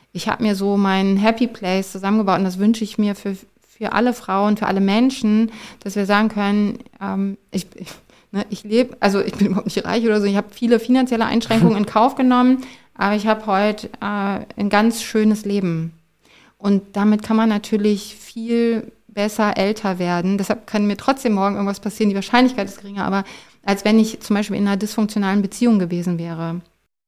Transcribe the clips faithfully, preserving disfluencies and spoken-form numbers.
ich habe mir so meinen Happy Place zusammengebaut und das wünsche ich mir für, für alle Frauen, für alle Menschen, dass wir sagen können, ähm, ich, ich, ne, ich lebe, also ich bin überhaupt nicht reich oder so, ich habe viele finanzielle Einschränkungen in Kauf genommen, aber ich habe heute äh, ein ganz schönes Leben. Und damit kann man natürlich viel besser älter werden. Deshalb kann mir trotzdem morgen irgendwas passieren. Die Wahrscheinlichkeit ist geringer, aber als wenn ich zum Beispiel in einer dysfunktionalen Beziehung gewesen wäre.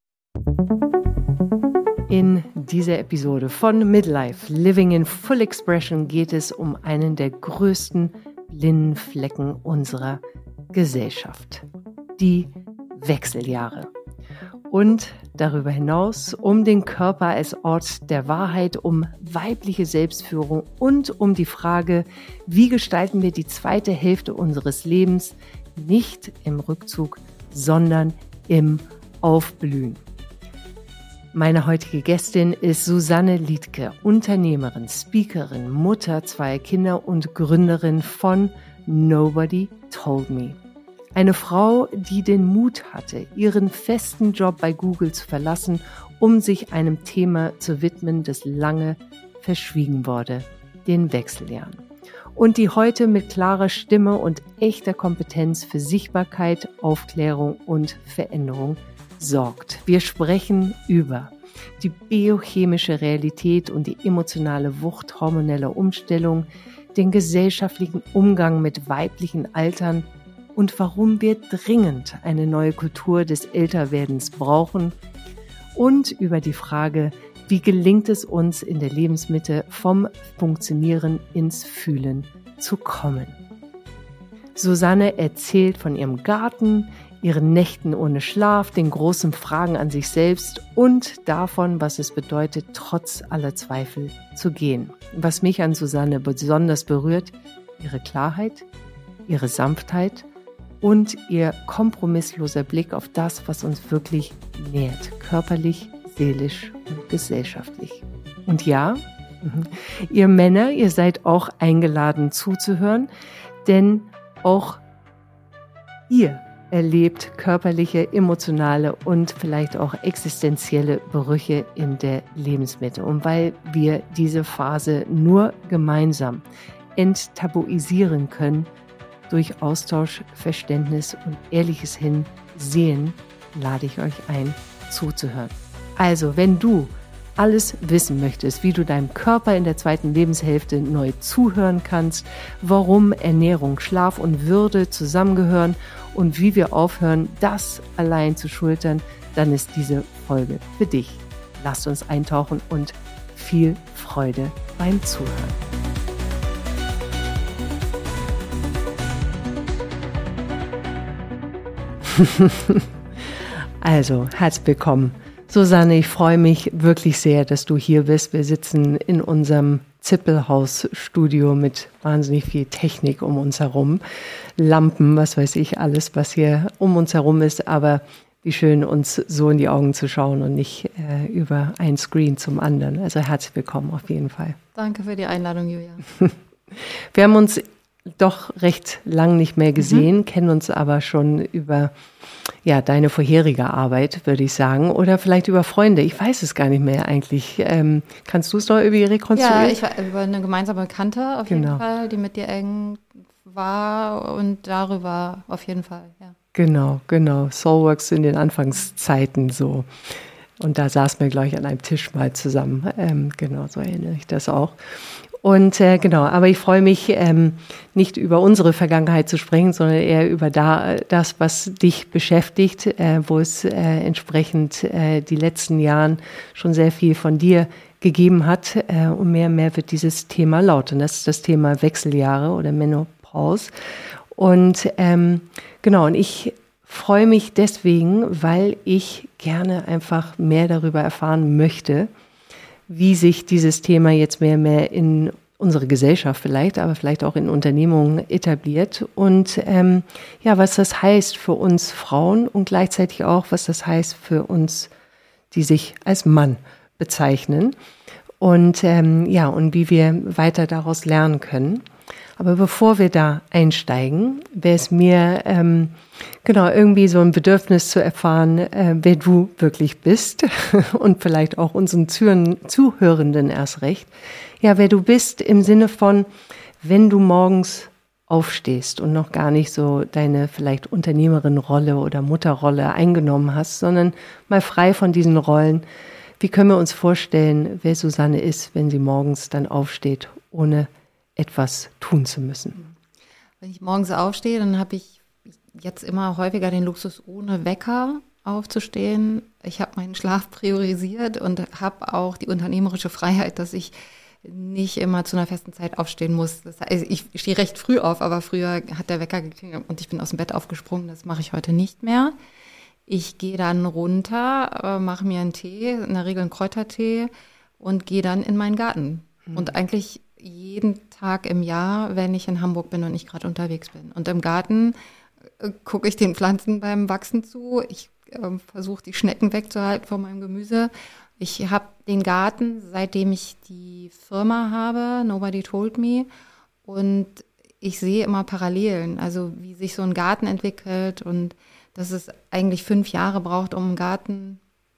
In dieser Episode von Midlife Living in Full Expression geht es um einen der größten blinden Flecken unserer Gesellschaft. Die Wechseljahre. Und darüber hinaus um den Körper als Ort der Wahrheit, um weibliche Selbstführung und um die Frage, wie gestalten wir die zweite Hälfte unseres Lebens nicht im Rückzug, sondern im Aufblühen. Meine heutige Gästin ist Susanne Liedtke, Unternehmerin, Speakerin, Mutter zweier Kinder und Gründerin von Nobody Told Me. Eine Frau, die den Mut hatte, ihren festen Job bei Google zu verlassen, um sich einem Thema zu widmen, das lange verschwiegen wurde, den Wechseljahren. Und die heute mit klarer Stimme und echter Kompetenz für Sichtbarkeit, Aufklärung und Veränderung sorgt. Wir sprechen über die biochemische Realität und die emotionale Wucht hormoneller Umstellung, den gesellschaftlichen Umgang mit weiblichen Altern und warum wir dringend eine neue Kultur des Älterwerdens brauchen und über die Frage, wie gelingt es uns in der Lebensmitte vom Funktionieren ins Fühlen zu kommen. Susanne erzählt von ihrem Garten, ihren Nächten ohne Schlaf, den großen Fragen an sich selbst und davon, was es bedeutet, trotz aller Zweifel zu gehen. Was mich an Susanne besonders berührt, ihre Klarheit, ihre Sanftheit und ihr kompromissloser Blick auf das, was uns wirklich nährt, körperlich, seelisch und gesellschaftlich. Und ja, ihr Männer, ihr seid auch eingeladen zuzuhören, denn auch ihr erlebt körperliche, emotionale und vielleicht auch existenzielle Brüche in der Lebensmitte. Und weil wir diese Phase nur gemeinsam enttabuisieren können, durch Austausch, Verständnis und ehrliches Hinsehen, lade ich euch ein, zuzuhören. Also, wenn du alles wissen möchtest, wie du deinem Körper in der zweiten Lebenshälfte neu zuhören kannst, warum Ernährung, Schlaf und Würde zusammengehören und wie wir aufhören, das allein zu schultern, dann ist diese Folge für dich. Lasst uns eintauchen und viel Freude beim Zuhören. Also, herzlich willkommen. Susanne, ich freue mich wirklich sehr, dass du hier bist. Wir sitzen in unserem Zippelhaus-Studio mit wahnsinnig viel Technik um uns herum. Lampen, was weiß ich, alles, was hier um uns herum ist. Aber wie schön, uns so in die Augen zu schauen und nicht äh, über ein Screen zum anderen. Also herzlich willkommen auf jeden Fall. Danke für die Einladung, Julia. Wir haben uns doch recht lang nicht mehr gesehen, mhm. kennen uns aber schon über ja, deine vorherige Arbeit, würde ich sagen, oder vielleicht über Freunde. Ich weiß es gar nicht mehr eigentlich. Ähm, kannst du es noch irgendwie rekonstruieren? Ja, ich war über eine gemeinsame Bekannte auf genau. jeden Fall, die mit dir eng war und darüber auf jeden Fall, ja. Genau, genau. Soulworks in den Anfangszeiten so. Und da saßen wir, glaube ich, an einem Tisch mal zusammen. Ähm, genau, so erinnere ich das auch. Und äh, genau, aber ich freue mich, ähm, nicht über unsere Vergangenheit zu sprechen, sondern eher über da, das, was dich beschäftigt, äh, wo es äh, entsprechend äh, die letzten Jahren schon sehr viel von dir gegeben hat. Äh, und mehr und mehr wird dieses Thema lauten. Das ist das Thema Wechseljahre oder Menopause. Und ähm, genau, und ich freue mich deswegen, weil ich gerne einfach mehr darüber erfahren möchte, wie sich dieses Thema jetzt mehr und mehr in unsere Gesellschaft vielleicht, aber vielleicht auch in Unternehmungen etabliert und ähm, ja, was das heißt für uns Frauen und gleichzeitig auch, was das heißt für uns, die sich als Mann bezeichnen und ähm, ja, und wie wir weiter daraus lernen können. Aber bevor wir da einsteigen, wäre es mir ähm, genau irgendwie so ein Bedürfnis zu erfahren, äh, wer du wirklich bist und vielleicht auch unseren Zuhörenden erst recht. Ja, wer du bist im Sinne von, wenn du morgens aufstehst und noch gar nicht so deine vielleicht Unternehmerin-Rolle oder Mutterrolle eingenommen hast, sondern mal frei von diesen Rollen. Wie können wir uns vorstellen, wer Susanne ist, wenn sie morgens dann aufsteht, ohne etwas tun zu müssen? Wenn ich morgens aufstehe, dann habe ich jetzt immer häufiger den Luxus, ohne Wecker aufzustehen. Ich habe meinen Schlaf priorisiert und habe auch die unternehmerische Freiheit, dass ich nicht immer zu einer festen Zeit aufstehen muss. Das heißt, ich stehe recht früh auf, aber früher hat der Wecker geklingelt und ich bin aus dem Bett aufgesprungen. Das mache ich heute nicht mehr. Ich gehe dann runter, mache mir einen Tee, in der Regel einen Kräutertee und gehe dann in meinen Garten. Mhm. Und eigentlich jeden Tag im Jahr, wenn ich in Hamburg bin und nicht gerade unterwegs bin. Und im Garten äh, gucke ich den Pflanzen beim Wachsen zu. Ich äh, versuche, die Schnecken wegzuhalten von meinem Gemüse. Ich habe den Garten, seitdem ich die Firma habe, Nobody Told Me. Und ich sehe immer Parallelen, also wie sich so ein Garten entwickelt und dass es eigentlich fünf Jahre braucht, um einen Garten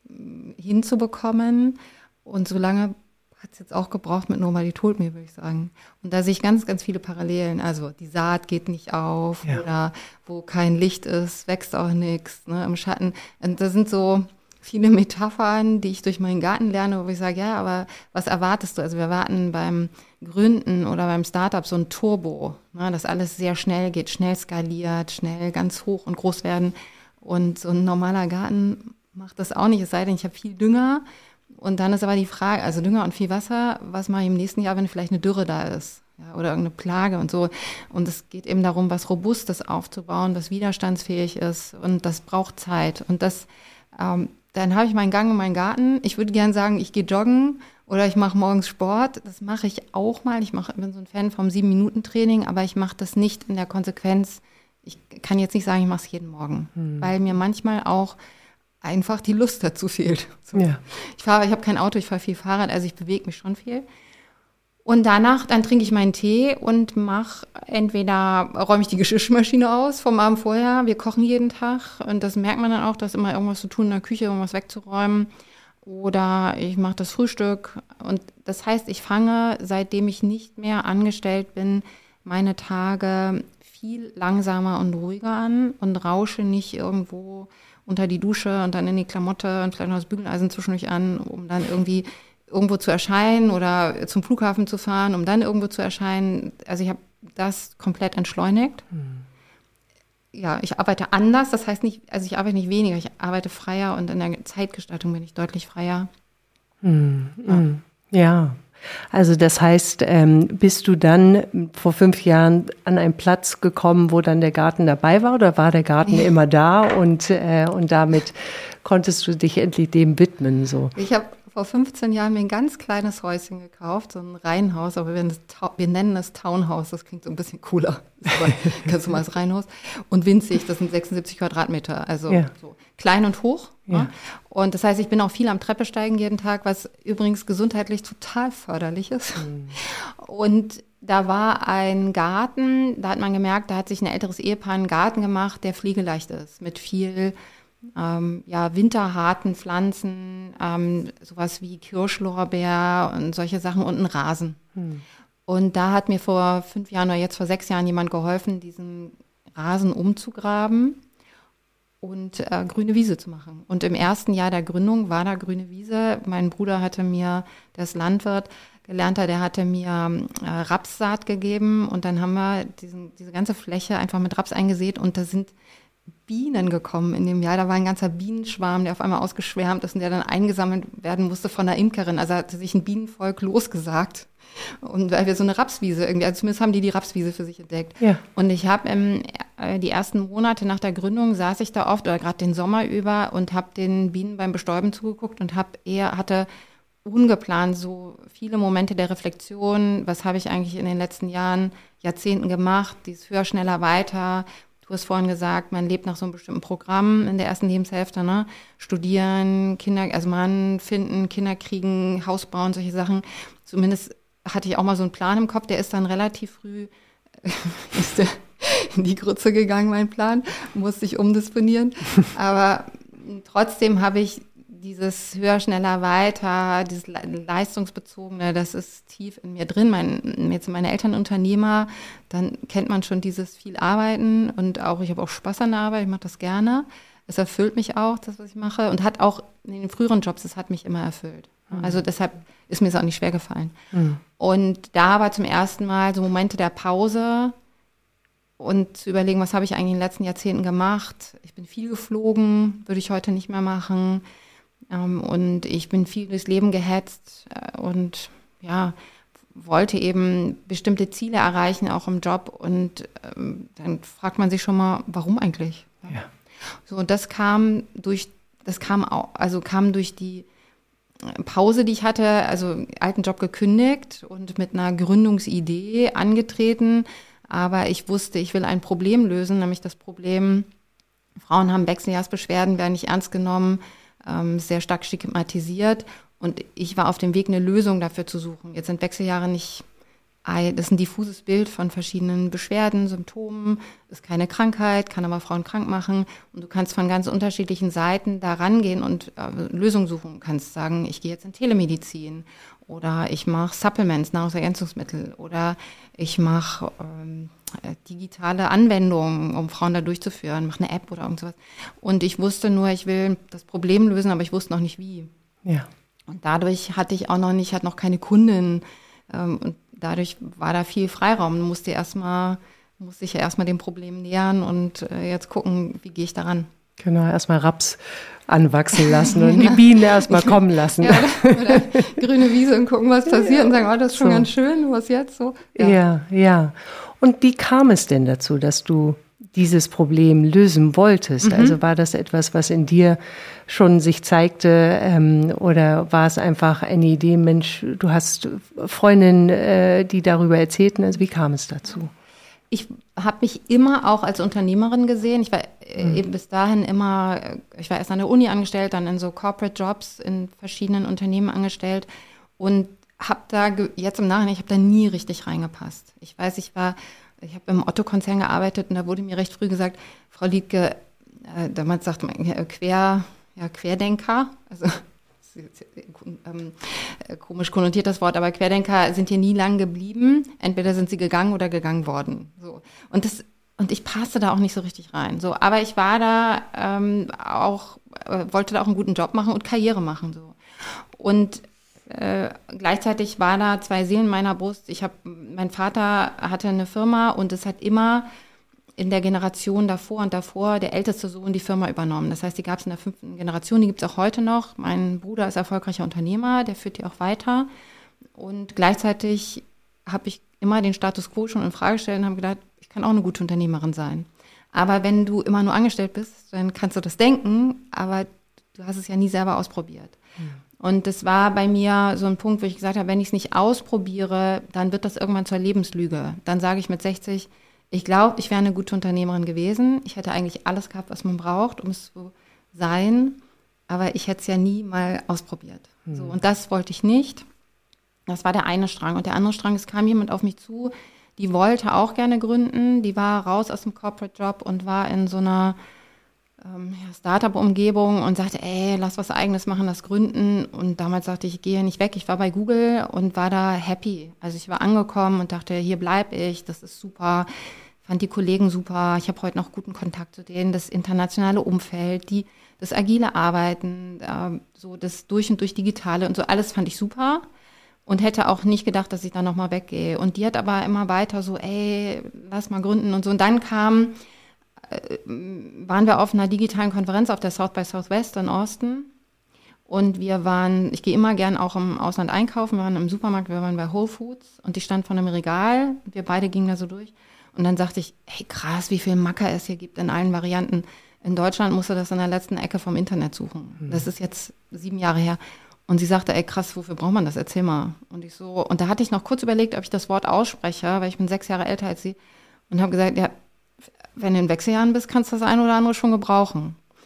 hinzubekommen. Und so lange hat es jetzt auch gebraucht mit Nobody Told Me, würde ich sagen. Und da sehe ich ganz, ganz viele Parallelen. Also die Saat geht nicht auf, ja, oder wo kein Licht ist, wächst auch nichts, ne, im Schatten. Und das sind so viele Metaphern, die ich durch meinen Garten lerne, wo ich sage, ja, aber was erwartest du? Also wir erwarten beim Gründen oder beim Startup so ein Turbo, ne, dass alles sehr schnell geht, schnell skaliert, schnell ganz hoch und groß werden. Und so ein normaler Garten macht das auch nicht, es sei denn, ich habe viel Dünger. Und dann ist aber die Frage, also Dünger und viel Wasser, was mache ich im nächsten Jahr, wenn vielleicht eine Dürre da ist, ja, oder irgendeine Plage und so. Und es geht eben darum, was Robustes aufzubauen, was widerstandsfähig ist. Und das braucht Zeit. Und das, ähm, dann habe ich meinen Gang in meinen Garten. Ich würde gerne sagen, ich gehe joggen oder ich mache morgens Sport. Das mache ich auch mal. Ich mache, bin so ein Fan vom sieben-Minuten-Training, aber ich mache das nicht in der Konsequenz. Ich kann jetzt nicht sagen, ich mache es jeden Morgen, hm. weil mir manchmal auch einfach die Lust dazu fehlt. So. Ja. Ich fahre, ich habe kein Auto, ich fahre viel Fahrrad, also ich bewege mich schon viel. Und danach, dann trinke ich meinen Tee und mache entweder, räume ich die Geschirrmaschine aus vom Abend vorher, wir kochen jeden Tag und das merkt man dann auch, dass immer irgendwas zu tun in der Küche, irgendwas wegzuräumen. Oder ich mache das Frühstück und das heißt, ich fange, seitdem ich nicht mehr angestellt bin, meine Tage viel langsamer und ruhiger an und rausche nicht irgendwo unter die Dusche und dann in die Klamotte und vielleicht noch das Bügeleisen zwischendurch an, um dann irgendwie irgendwo zu erscheinen oder zum Flughafen zu fahren, um dann irgendwo zu erscheinen. Also ich habe das komplett entschleunigt. Hm. Ja, ich arbeite anders, das heißt nicht, also ich arbeite nicht weniger, ich arbeite freier und in der Zeitgestaltung bin ich deutlich freier. Hm. Ja. ja. Also das heißt, ähm, bist du dann vor fünf Jahren an einen Platz gekommen, wo dann der Garten dabei war, oder war der Garten ja. immer da und äh, und damit konntest du dich endlich dem widmen? So? Ich habe vor fünfzehn Jahren mir ein ganz kleines Häuschen gekauft, so ein Reihenhaus, aber wir, wir nennen es Townhouse, das klingt so ein bisschen cooler, aber ganz normales Reihenhaus. Und winzig, das sind sechsundsiebzig Quadratmeter, also ja. so klein und hoch. Ja. Ja. Und das heißt, ich bin auch viel am Treppesteigen jeden Tag, was übrigens gesundheitlich total förderlich ist. Mhm. Und da war ein Garten, da hat man gemerkt, da hat sich ein älteres Ehepaar einen Garten gemacht, der pflegeleicht ist, mit viel ähm, ja, winterharten Pflanzen, ähm, sowas wie Kirschlorbeer und solche Sachen und einen Rasen. Mhm. Und da hat mir vor fünf Jahren oder jetzt vor sechs Jahren jemand geholfen, diesen Rasen umzugraben und äh, grüne Wiese zu machen. Und im ersten Jahr der Gründung war da grüne Wiese. Mein Bruder hatte mir, der ist Landwirt, gelernter, der hatte mir äh, Rapssaat gegeben und dann haben wir diesen, diese ganze Fläche einfach mit Raps eingesät und da sind Bienen gekommen in dem Jahr. Da war ein ganzer Bienenschwarm, der auf einmal ausgeschwärmt ist und der dann eingesammelt werden musste von der Imkerin. Also hat sich ein Bienenvolk losgesagt. Und weil wir so eine Rapswiese irgendwie, also zumindest haben die die Rapswiese für sich entdeckt. Ja. Und ich habe ähm, die ersten Monate nach der Gründung saß ich da oft oder gerade den Sommer über und habe den Bienen beim Bestäuben zugeguckt und habe eher hatte ungeplant so viele Momente der Reflexion. Was habe ich eigentlich in den letzten Jahren, Jahrzehnten gemacht? Dieses höher, schneller, weiter. Du hast vorhin gesagt, man lebt nach so einem bestimmten Programm in der ersten Lebenshälfte, ne? Studieren, Kinder, also Mann finden, Kinder kriegen, Haus bauen, solche Sachen. Zumindest hatte ich auch mal so einen Plan im Kopf, der ist dann relativ früh ist der in die Grütze gegangen, mein Plan, musste ich umdisponieren. Aber trotzdem habe ich dieses höher, schneller, weiter, dieses leistungsbezogene, das ist tief in mir drin. Mein, jetzt sind meine Eltern Unternehmer, dann kennt man schon dieses viel Arbeiten und auch, ich habe auch Spaß an der Arbeit, ich mache das gerne. Es erfüllt mich auch, das, was ich mache, und hat auch in den früheren Jobs, es hat mich immer erfüllt. Mhm. Also deshalb ist mir es auch nicht schwer gefallen. Mhm. Und da war zum ersten Mal so Momente der Pause und zu überlegen, was habe ich eigentlich in den letzten Jahrzehnten gemacht. Ich bin viel geflogen, würde ich heute nicht mehr machen. Und ich bin viel durchs Leben gehetzt und ja, wollte eben bestimmte Ziele erreichen, auch im Job. Und ähm, dann fragt man sich schon mal, warum eigentlich? Ja. So, und das kam durch, das kam auch, also kam durch die Pause, die ich hatte, also alten Job gekündigt und mit einer Gründungsidee angetreten. Aber ich wusste, ich will ein Problem lösen, nämlich das Problem, Frauen haben Wechseljahrsbeschwerden, werden nicht ernst genommen, ähm, sehr stark stigmatisiert. Und ich war auf dem Weg, eine Lösung dafür zu suchen. Jetzt sind Wechseljahre nicht, das ist ein diffuses Bild von verschiedenen Beschwerden, Symptomen, ist keine Krankheit, kann aber Frauen krank machen. Und du kannst von ganz unterschiedlichen Seiten da rangehen und äh, Lösungen suchen. Du kannst sagen, ich gehe jetzt in Telemedizin oder ich mache Supplements, Nahrungsergänzungsmittel oder ich mache ähm, digitale Anwendungen, um Frauen da durchzuführen, mache eine App oder irgend sowas. Und ich wusste nur, ich will das Problem lösen, aber ich wusste noch nicht wie. Ja. Und dadurch hatte ich auch noch nicht, hatte noch keine Kundin. Ähm, und dadurch war da viel Freiraum. Musste erstmal, musste ich ja erstmal dem Problem nähern und äh, jetzt gucken, wie gehe ich daran. Genau, erstmal Raps anwachsen lassen und die Bienen erstmal kommen lassen. Ja, oder, oder grüne Wiese und gucken, was passiert ja, und sagen, oh, das ist schon so. Ganz schön, was jetzt so. Ja. ja, ja. Und wie kam es denn dazu, dass du dieses Problem lösen wolltest? Mhm. Also war das etwas, was in dir schon sich zeigte, ähm, oder war es einfach eine Idee, Mensch, du hast Freundinnen, äh, die darüber erzählten? Also wie kam es dazu? Ich habe mich immer auch als Unternehmerin gesehen. Ich war mhm. eben bis dahin immer, ich war erst an der Uni angestellt, dann in so Corporate Jobs in verschiedenen Unternehmen angestellt und habe da, jetzt im Nachhinein, ich habe da nie richtig reingepasst. Ich weiß, ich war, ich habe im Otto-Konzern gearbeitet und da wurde mir recht früh gesagt, Frau Liedtke, äh, damals sagte man äh, Quer, ja, Querdenker, also ähm, komisch konnotiert das Wort, aber Querdenker sind hier nie lang geblieben. Entweder sind sie gegangen oder gegangen worden. So. Und das, und ich passte da auch nicht so richtig rein. So, aber ich war da ähm, auch, äh, wollte da auch einen guten Job machen und Karriere machen. So. Und äh, gleichzeitig war da zwei Seelen in meiner Brust. Ich habe, mein Vater hatte eine Firma und es hat immer in der Generation davor und davor der älteste Sohn die Firma übernommen. Das heißt, die gab es in der fünften Generation, die gibt es auch heute noch. Mein Bruder ist erfolgreicher Unternehmer, der führt die auch weiter. Und gleichzeitig habe ich immer den Status quo schon in Frage gestellt und habe gedacht, ich kann auch eine gute Unternehmerin sein. Aber wenn du immer nur angestellt bist, dann kannst du das denken, aber du hast es ja nie selber ausprobiert. Mhm. Und das war bei mir so ein Punkt, wo ich gesagt habe, wenn ich es nicht ausprobiere, dann wird das irgendwann zur Lebenslüge. Dann sage ich mit sechzig, ich glaube, ich wäre eine gute Unternehmerin gewesen. Ich hätte eigentlich alles gehabt, was man braucht, um es zu sein. Aber ich hätte es ja nie mal ausprobiert. Mhm. So, und das wollte ich nicht. Das war der eine Strang. Und der andere Strang, es kam jemand auf mich zu, die wollte auch gerne gründen. Die war raus aus dem Corporate-Job und war in so einer ähm, ja, Startup-Umgebung und sagte, ey, lass was Eigenes machen, das gründen. Und damals sagte ich, ich gehe nicht weg. Ich war bei Google und war da happy. Also ich war angekommen und dachte, hier bleib ich, das ist super. Fand die Kollegen super. Ich habe heute noch guten Kontakt zu denen. Das internationale Umfeld, die, das agile Arbeiten, äh, so das durch und durch Digitale und so, alles fand ich super. Und hätte auch nicht gedacht, dass ich da nochmal weggehe. Und die hat aber immer weiter so, ey, lass mal gründen und so. Und dann kam, äh, waren wir auf einer digitalen Konferenz auf der South by Southwest in Austin. Und wir waren, ich gehe immer gern auch im Ausland einkaufen. Wir waren im Supermarkt, wir waren bei Whole Foods. Und ich stand vor einem Regal. Wir beide gingen da so durch. Und dann sagte ich, hey krass, wie viel Macker es hier gibt in allen Varianten. In Deutschland musst du das in der letzten Ecke vom Internet suchen. Mhm. Das ist jetzt sieben Jahre her. Und sie sagte, ey krass, wofür braucht man das? Erzähl mal. Und ich so, und da hatte ich noch kurz überlegt, ob ich das Wort ausspreche, weil ich bin sechs Jahre älter als sie. Und habe gesagt, ja, wenn du in Wechseljahren bist, kannst du das eine oder andere schon gebrauchen.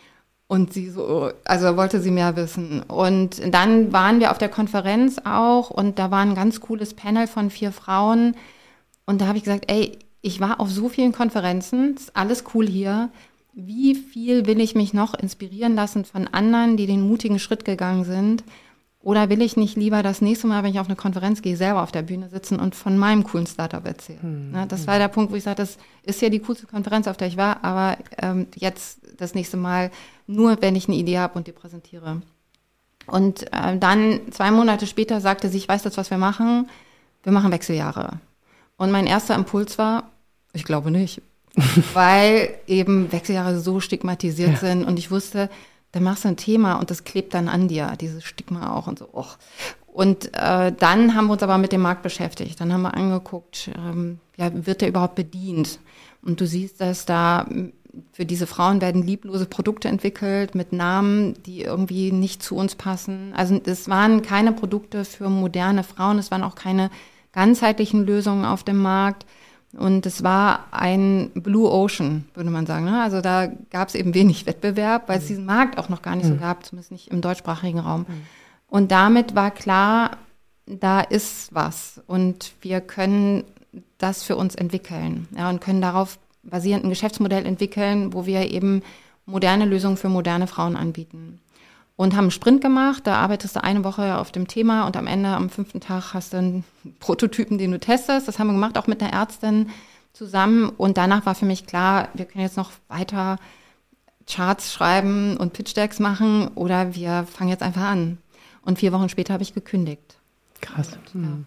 Und sie so, also wollte sie mehr wissen. Und dann waren wir auf der Konferenz auch und da war ein ganz cooles Panel von vier Frauen. Und da habe ich gesagt, ey, ich war auf so vielen Konferenzen, ist alles cool hier. Wie viel will ich mich noch inspirieren lassen von anderen, die den mutigen Schritt gegangen sind? Oder will ich nicht lieber das nächste Mal, wenn ich auf eine Konferenz gehe, selber auf der Bühne sitzen und von meinem coolen Startup erzählen? Hm. Na, das war der Punkt, wo ich sage, das ist ja die coolste Konferenz, auf der ich war, aber ähm, jetzt das nächste Mal nur, wenn ich eine Idee habe und die präsentiere. Und äh, dann zwei Monate später sagte sie, ich weiß jetzt, was wir machen. Wir machen Wechseljahre. Und mein erster Impuls war, ich glaube nicht. Weil eben Wechseljahre so stigmatisiert ja. sind. Und ich wusste, dann machst du ein Thema und das klebt dann an dir, dieses Stigma auch und so. Och. Und äh, dann haben wir uns aber mit dem Markt beschäftigt. Dann haben wir angeguckt, ähm, ja, wird der überhaupt bedient? Und du siehst, dass da für diese Frauen werden lieblose Produkte entwickelt mit Namen, die irgendwie nicht zu uns passen. Also es waren keine Produkte für moderne Frauen, es waren auch keine ganzheitlichen Lösungen auf dem Markt. Und es war ein Blue Ocean, würde man sagen. Ne? Also da gab es eben wenig Wettbewerb, weil es diesen Markt auch noch gar nicht mhm. so gab, zumindest nicht im deutschsprachigen Raum. Mhm. Und damit war klar, da ist was. Und wir können das für uns entwickeln, ja, und können darauf basierend ein Geschäftsmodell entwickeln, wo wir eben moderne Lösungen für moderne Frauen anbieten. Und haben einen Sprint gemacht, da arbeitest du eine Woche auf dem Thema und am Ende, am fünften Tag, hast du einen Prototypen, den du testest. Das haben wir gemacht, auch mit einer Ärztin zusammen. Und danach war für mich klar, wir können jetzt noch weiter Charts schreiben und Pitch-Decks machen oder wir fangen jetzt einfach an. Und vier Wochen später habe ich gekündigt. Krass. Und, ja.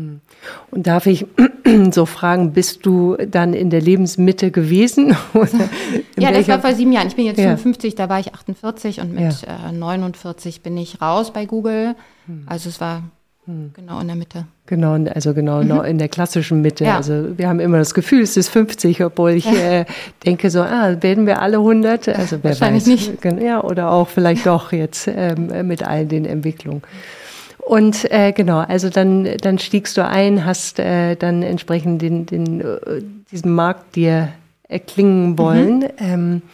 Und darf ich so fragen, bist du dann in der Lebensmitte gewesen? Oder ja, das war vor sieben Jahren. Ich bin jetzt ja. fünfundfünfzig, da war ich achtundvierzig und mit ja. äh, neunundvierzig bin ich raus bei Google. Also es war hm. genau in der Mitte. Genau, also genau mhm. in der klassischen Mitte. Ja. Also wir haben immer das Gefühl, es ist fünfzig, obwohl ich äh, denke so, ah, werden wir alle hundert? Also wer Wahrscheinlich weiß. nicht. Ja, oder auch vielleicht doch jetzt ähm, mit all den Entwicklungen. Und äh, genau, also dann dann stiegst du ein, hast äh, dann entsprechend den den äh, diesen Markt dir erklingen wollen. Mhm. Ähm,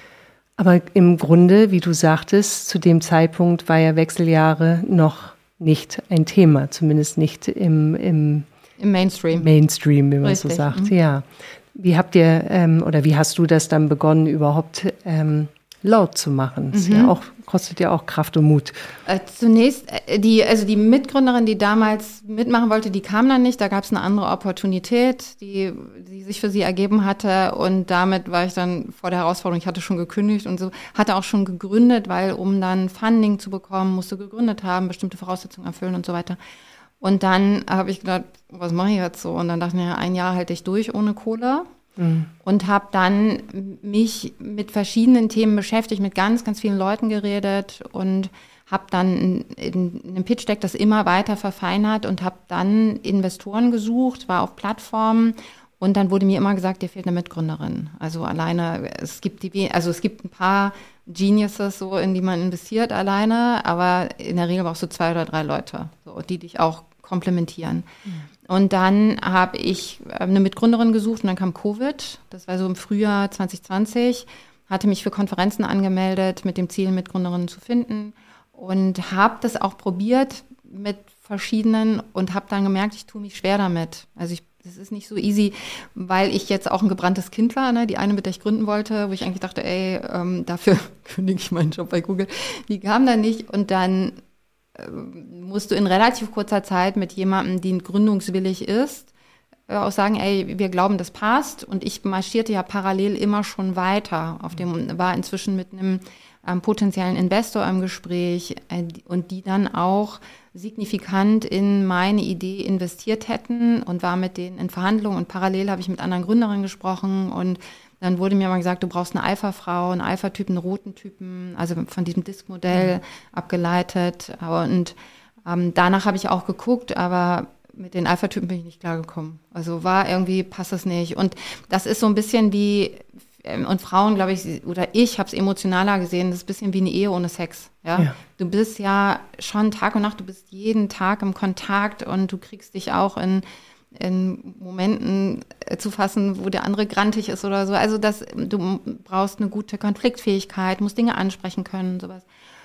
aber im Grunde, wie du sagtest, zu dem Zeitpunkt war ja Wechseljahre noch nicht ein Thema, zumindest nicht im im, im Mainstream. Mainstream, wie man Richtig. so sagt. Mhm. Ja. Wie habt ihr ähm, oder wie hast du das dann begonnen, überhaupt ähm, laut zu machen? Das mhm. ja auch, kostet ja auch Kraft und Mut. Äh, zunächst, äh, die, also die Mitgründerin, die damals mitmachen wollte, die kam dann nicht. Da gab es eine andere Opportunität, die, die sich für sie ergeben hatte. Und damit war ich dann vor der Herausforderung. Ich hatte schon gekündigt und so, hatte auch schon gegründet, weil um dann Funding zu bekommen, musst du gegründet haben, bestimmte Voraussetzungen erfüllen und so weiter. Und dann habe ich gedacht, was mache ich jetzt so? Und dann dachte ich, ja, ein Jahr halte ich durch ohne Kohle. Mhm. Und habe dann mich mit verschiedenen Themen beschäftigt, mit ganz, ganz vielen Leuten geredet und habe dann in einem Pitch-Deck das immer weiter verfeinert und habe dann Investoren gesucht, war auf Plattformen und dann wurde mir immer gesagt, dir fehlt eine Mitgründerin. Also alleine, es gibt die, also es gibt ein paar Geniuses, so in die man investiert alleine, aber in der Regel brauchst du zwei oder drei Leute, so, die dich auch komplementieren. Mhm. Und dann habe ich eine Mitgründerin gesucht und dann kam Covid. Das war so im Frühjahr zwanzig zwanzig. Hatte mich für Konferenzen angemeldet mit dem Ziel, Mitgründerinnen zu finden. Und habe das auch probiert mit verschiedenen und habe dann gemerkt, ich tue mich schwer damit. Also ich, das ist nicht so easy, weil ich jetzt auch ein gebranntes Kind war. Ne? Die eine, mit der ich gründen wollte, wo ich eigentlich dachte, ey, ähm, dafür kündige ich meinen Job bei Google. Die kam dann nicht und dann musst du in relativ kurzer Zeit mit jemandem, der gründungswillig ist, auch sagen, ey, wir glauben, das passt. Und ich marschierte ja parallel immer schon weiter. Auf dem war inzwischen mit einem ähm, potenziellen Investor im Gespräch äh, und die dann auch signifikant in meine Idee investiert hätten und war mit denen in Verhandlungen. Und parallel habe ich mit anderen Gründerinnen gesprochen und dann wurde mir mal gesagt, du brauchst eine Alpha-Frau, einen Alpha-Typen, einen roten Typen, also von diesem Disk-Modell mhm. abgeleitet. Und ähm, danach habe ich auch geguckt, aber mit den Alpha-Typen bin ich nicht klargekommen. Also war irgendwie, passt das nicht. Und das ist so ein bisschen wie, und Frauen, glaube ich, oder ich habe es emotionaler gesehen, das ist ein bisschen wie eine Ehe ohne Sex. Ja? ja? Du bist ja schon Tag und Nacht, du bist jeden Tag im Kontakt und du kriegst dich auch in in Momenten äh, zu fassen, wo der andere grantig ist oder so. Also das, du brauchst eine gute Konfliktfähigkeit, musst Dinge ansprechen können, sowas.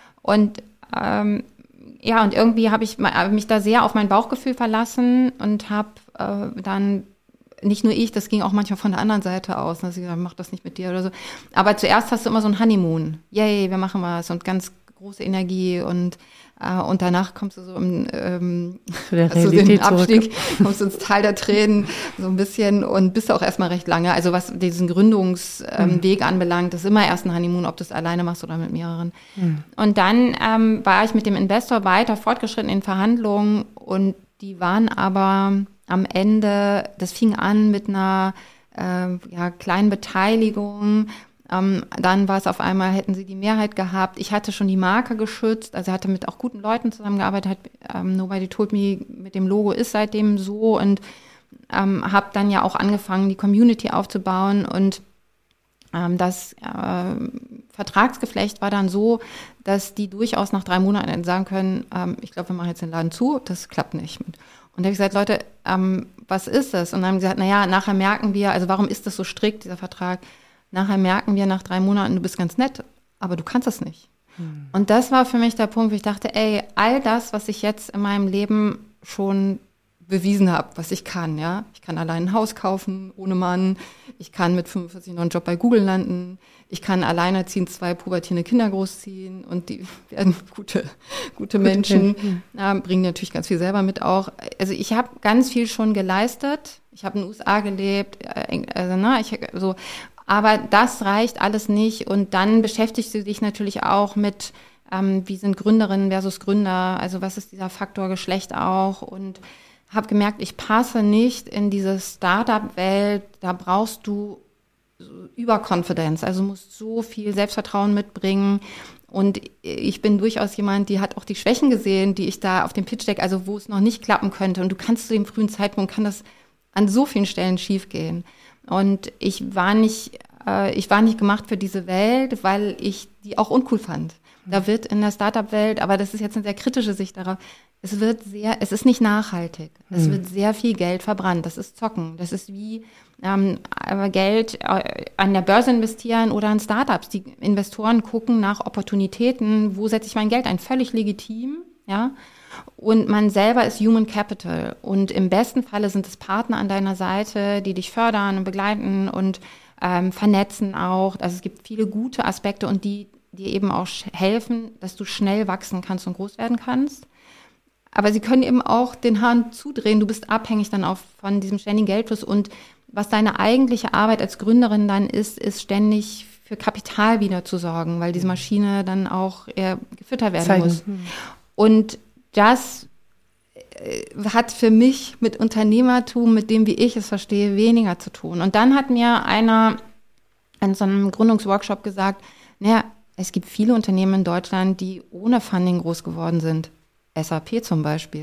Und ähm, ja, und irgendwie habe ich mich da sehr auf mein Bauchgefühl verlassen und habe äh, dann, nicht nur ich, das ging auch manchmal von der anderen Seite aus, dass ich gesagt habe, mach das nicht mit dir oder so. Aber zuerst hast du immer so ein Honeymoon. Yay, wir machen was und ganz große Energie und äh, und danach kommst du so im ähm, zu der Realität also den Abstieg, zurück. kommst du ins Tal der Tränen so ein bisschen und bist auch erstmal recht lange. Also was diesen Gründungsweg ähm, mhm. anbelangt, ist immer erst ein Honeymoon, ob du es alleine machst oder mit mehreren. Mhm. Und dann ähm, war ich mit dem Investor weiter fortgeschritten in Verhandlungen und die waren aber am Ende, das fing an mit einer äh, ja, kleinen Beteiligung. Ähm, dann war es auf einmal, hätten sie die Mehrheit gehabt. Ich hatte schon die Marke geschützt, also hatte mit auch guten Leuten zusammengearbeitet. Ähm, Nobody Told Me mit dem Logo ist seitdem so und ähm, habe dann ja auch angefangen, die Community aufzubauen und ähm, das äh, Vertragsgeflecht war dann so, dass die durchaus nach drei Monaten sagen können, ähm, ich glaube, wir machen jetzt den Laden zu, das klappt nicht. Und da habe ich gesagt, Leute, ähm, was ist das? Und dann haben sie gesagt, naja, nachher merken wir, also warum ist das so strikt, dieser Vertrag? Nachher merken wir nach drei Monaten, du bist ganz nett, aber du kannst das nicht. Hm. Und das war für mich der Punkt, wo ich dachte, ey, all das, was ich jetzt in meinem Leben schon bewiesen habe, was ich kann, ja. Ich kann allein ein Haus kaufen, ohne Mann. Ich kann mit fünfundvierzig noch einen Job bei Google landen. Ich kann alleinerziehend zwei pubertierende Kinder großziehen und die werden gute, gute Menschen, ja, bringen natürlich ganz viel selber mit auch. Also ich habe ganz viel schon geleistet. Ich habe in den U S A gelebt, also, na, ich, so. Aber das reicht alles nicht. Und dann beschäftigst du dich natürlich auch mit, ähm, wie sind Gründerinnen versus Gründer, also was ist dieser Faktor Geschlecht auch, und habe gemerkt, ich passe nicht in diese Startup-Welt, da brauchst du Überconfidence, also musst so viel Selbstvertrauen mitbringen. Und ich bin durchaus jemand, die hat auch die Schwächen gesehen, die ich da auf dem Pitch-Deck, also wo es noch nicht klappen könnte. Und du kannst zu dem frühen Zeitpunkt, kann das an so vielen Stellen schiefgehen. Und ich war nicht, äh, ich war nicht gemacht für diese Welt, weil ich die auch uncool fand. Da wird in der Startup-Welt, aber das ist jetzt eine sehr kritische Sicht darauf, es wird sehr, es ist nicht nachhaltig. Es mhm. wird sehr viel Geld verbrannt. Das ist Zocken. Das ist wie ähm, Geld äh, an der Börse investieren oder an Startups. Die Investoren gucken nach Opportunitäten. Wo setze ich mein Geld ein? Völlig legitim, ja. Und man selber ist Human Capital. Und im besten Falle sind es Partner an deiner Seite, die dich fördern und begleiten und ähm, vernetzen auch. Also es gibt viele gute Aspekte und die dir eben auch helfen, dass du schnell wachsen kannst und groß werden kannst. Aber sie können eben auch den Hahn zudrehen. Du bist abhängig dann auch von diesem ständigen Geldfluss. Und was deine eigentliche Arbeit als Gründerin dann ist, ist ständig für Kapital wieder zu sorgen, weil diese Maschine dann auch eher gefüttert werden Zeigen. muss. Und das hat für mich mit Unternehmertum, mit dem, wie ich es verstehe, weniger zu tun. Und dann hat mir einer in so einem Gründungsworkshop gesagt, naja, es gibt viele Unternehmen in Deutschland, die ohne Funding groß geworden sind. S A P zum Beispiel.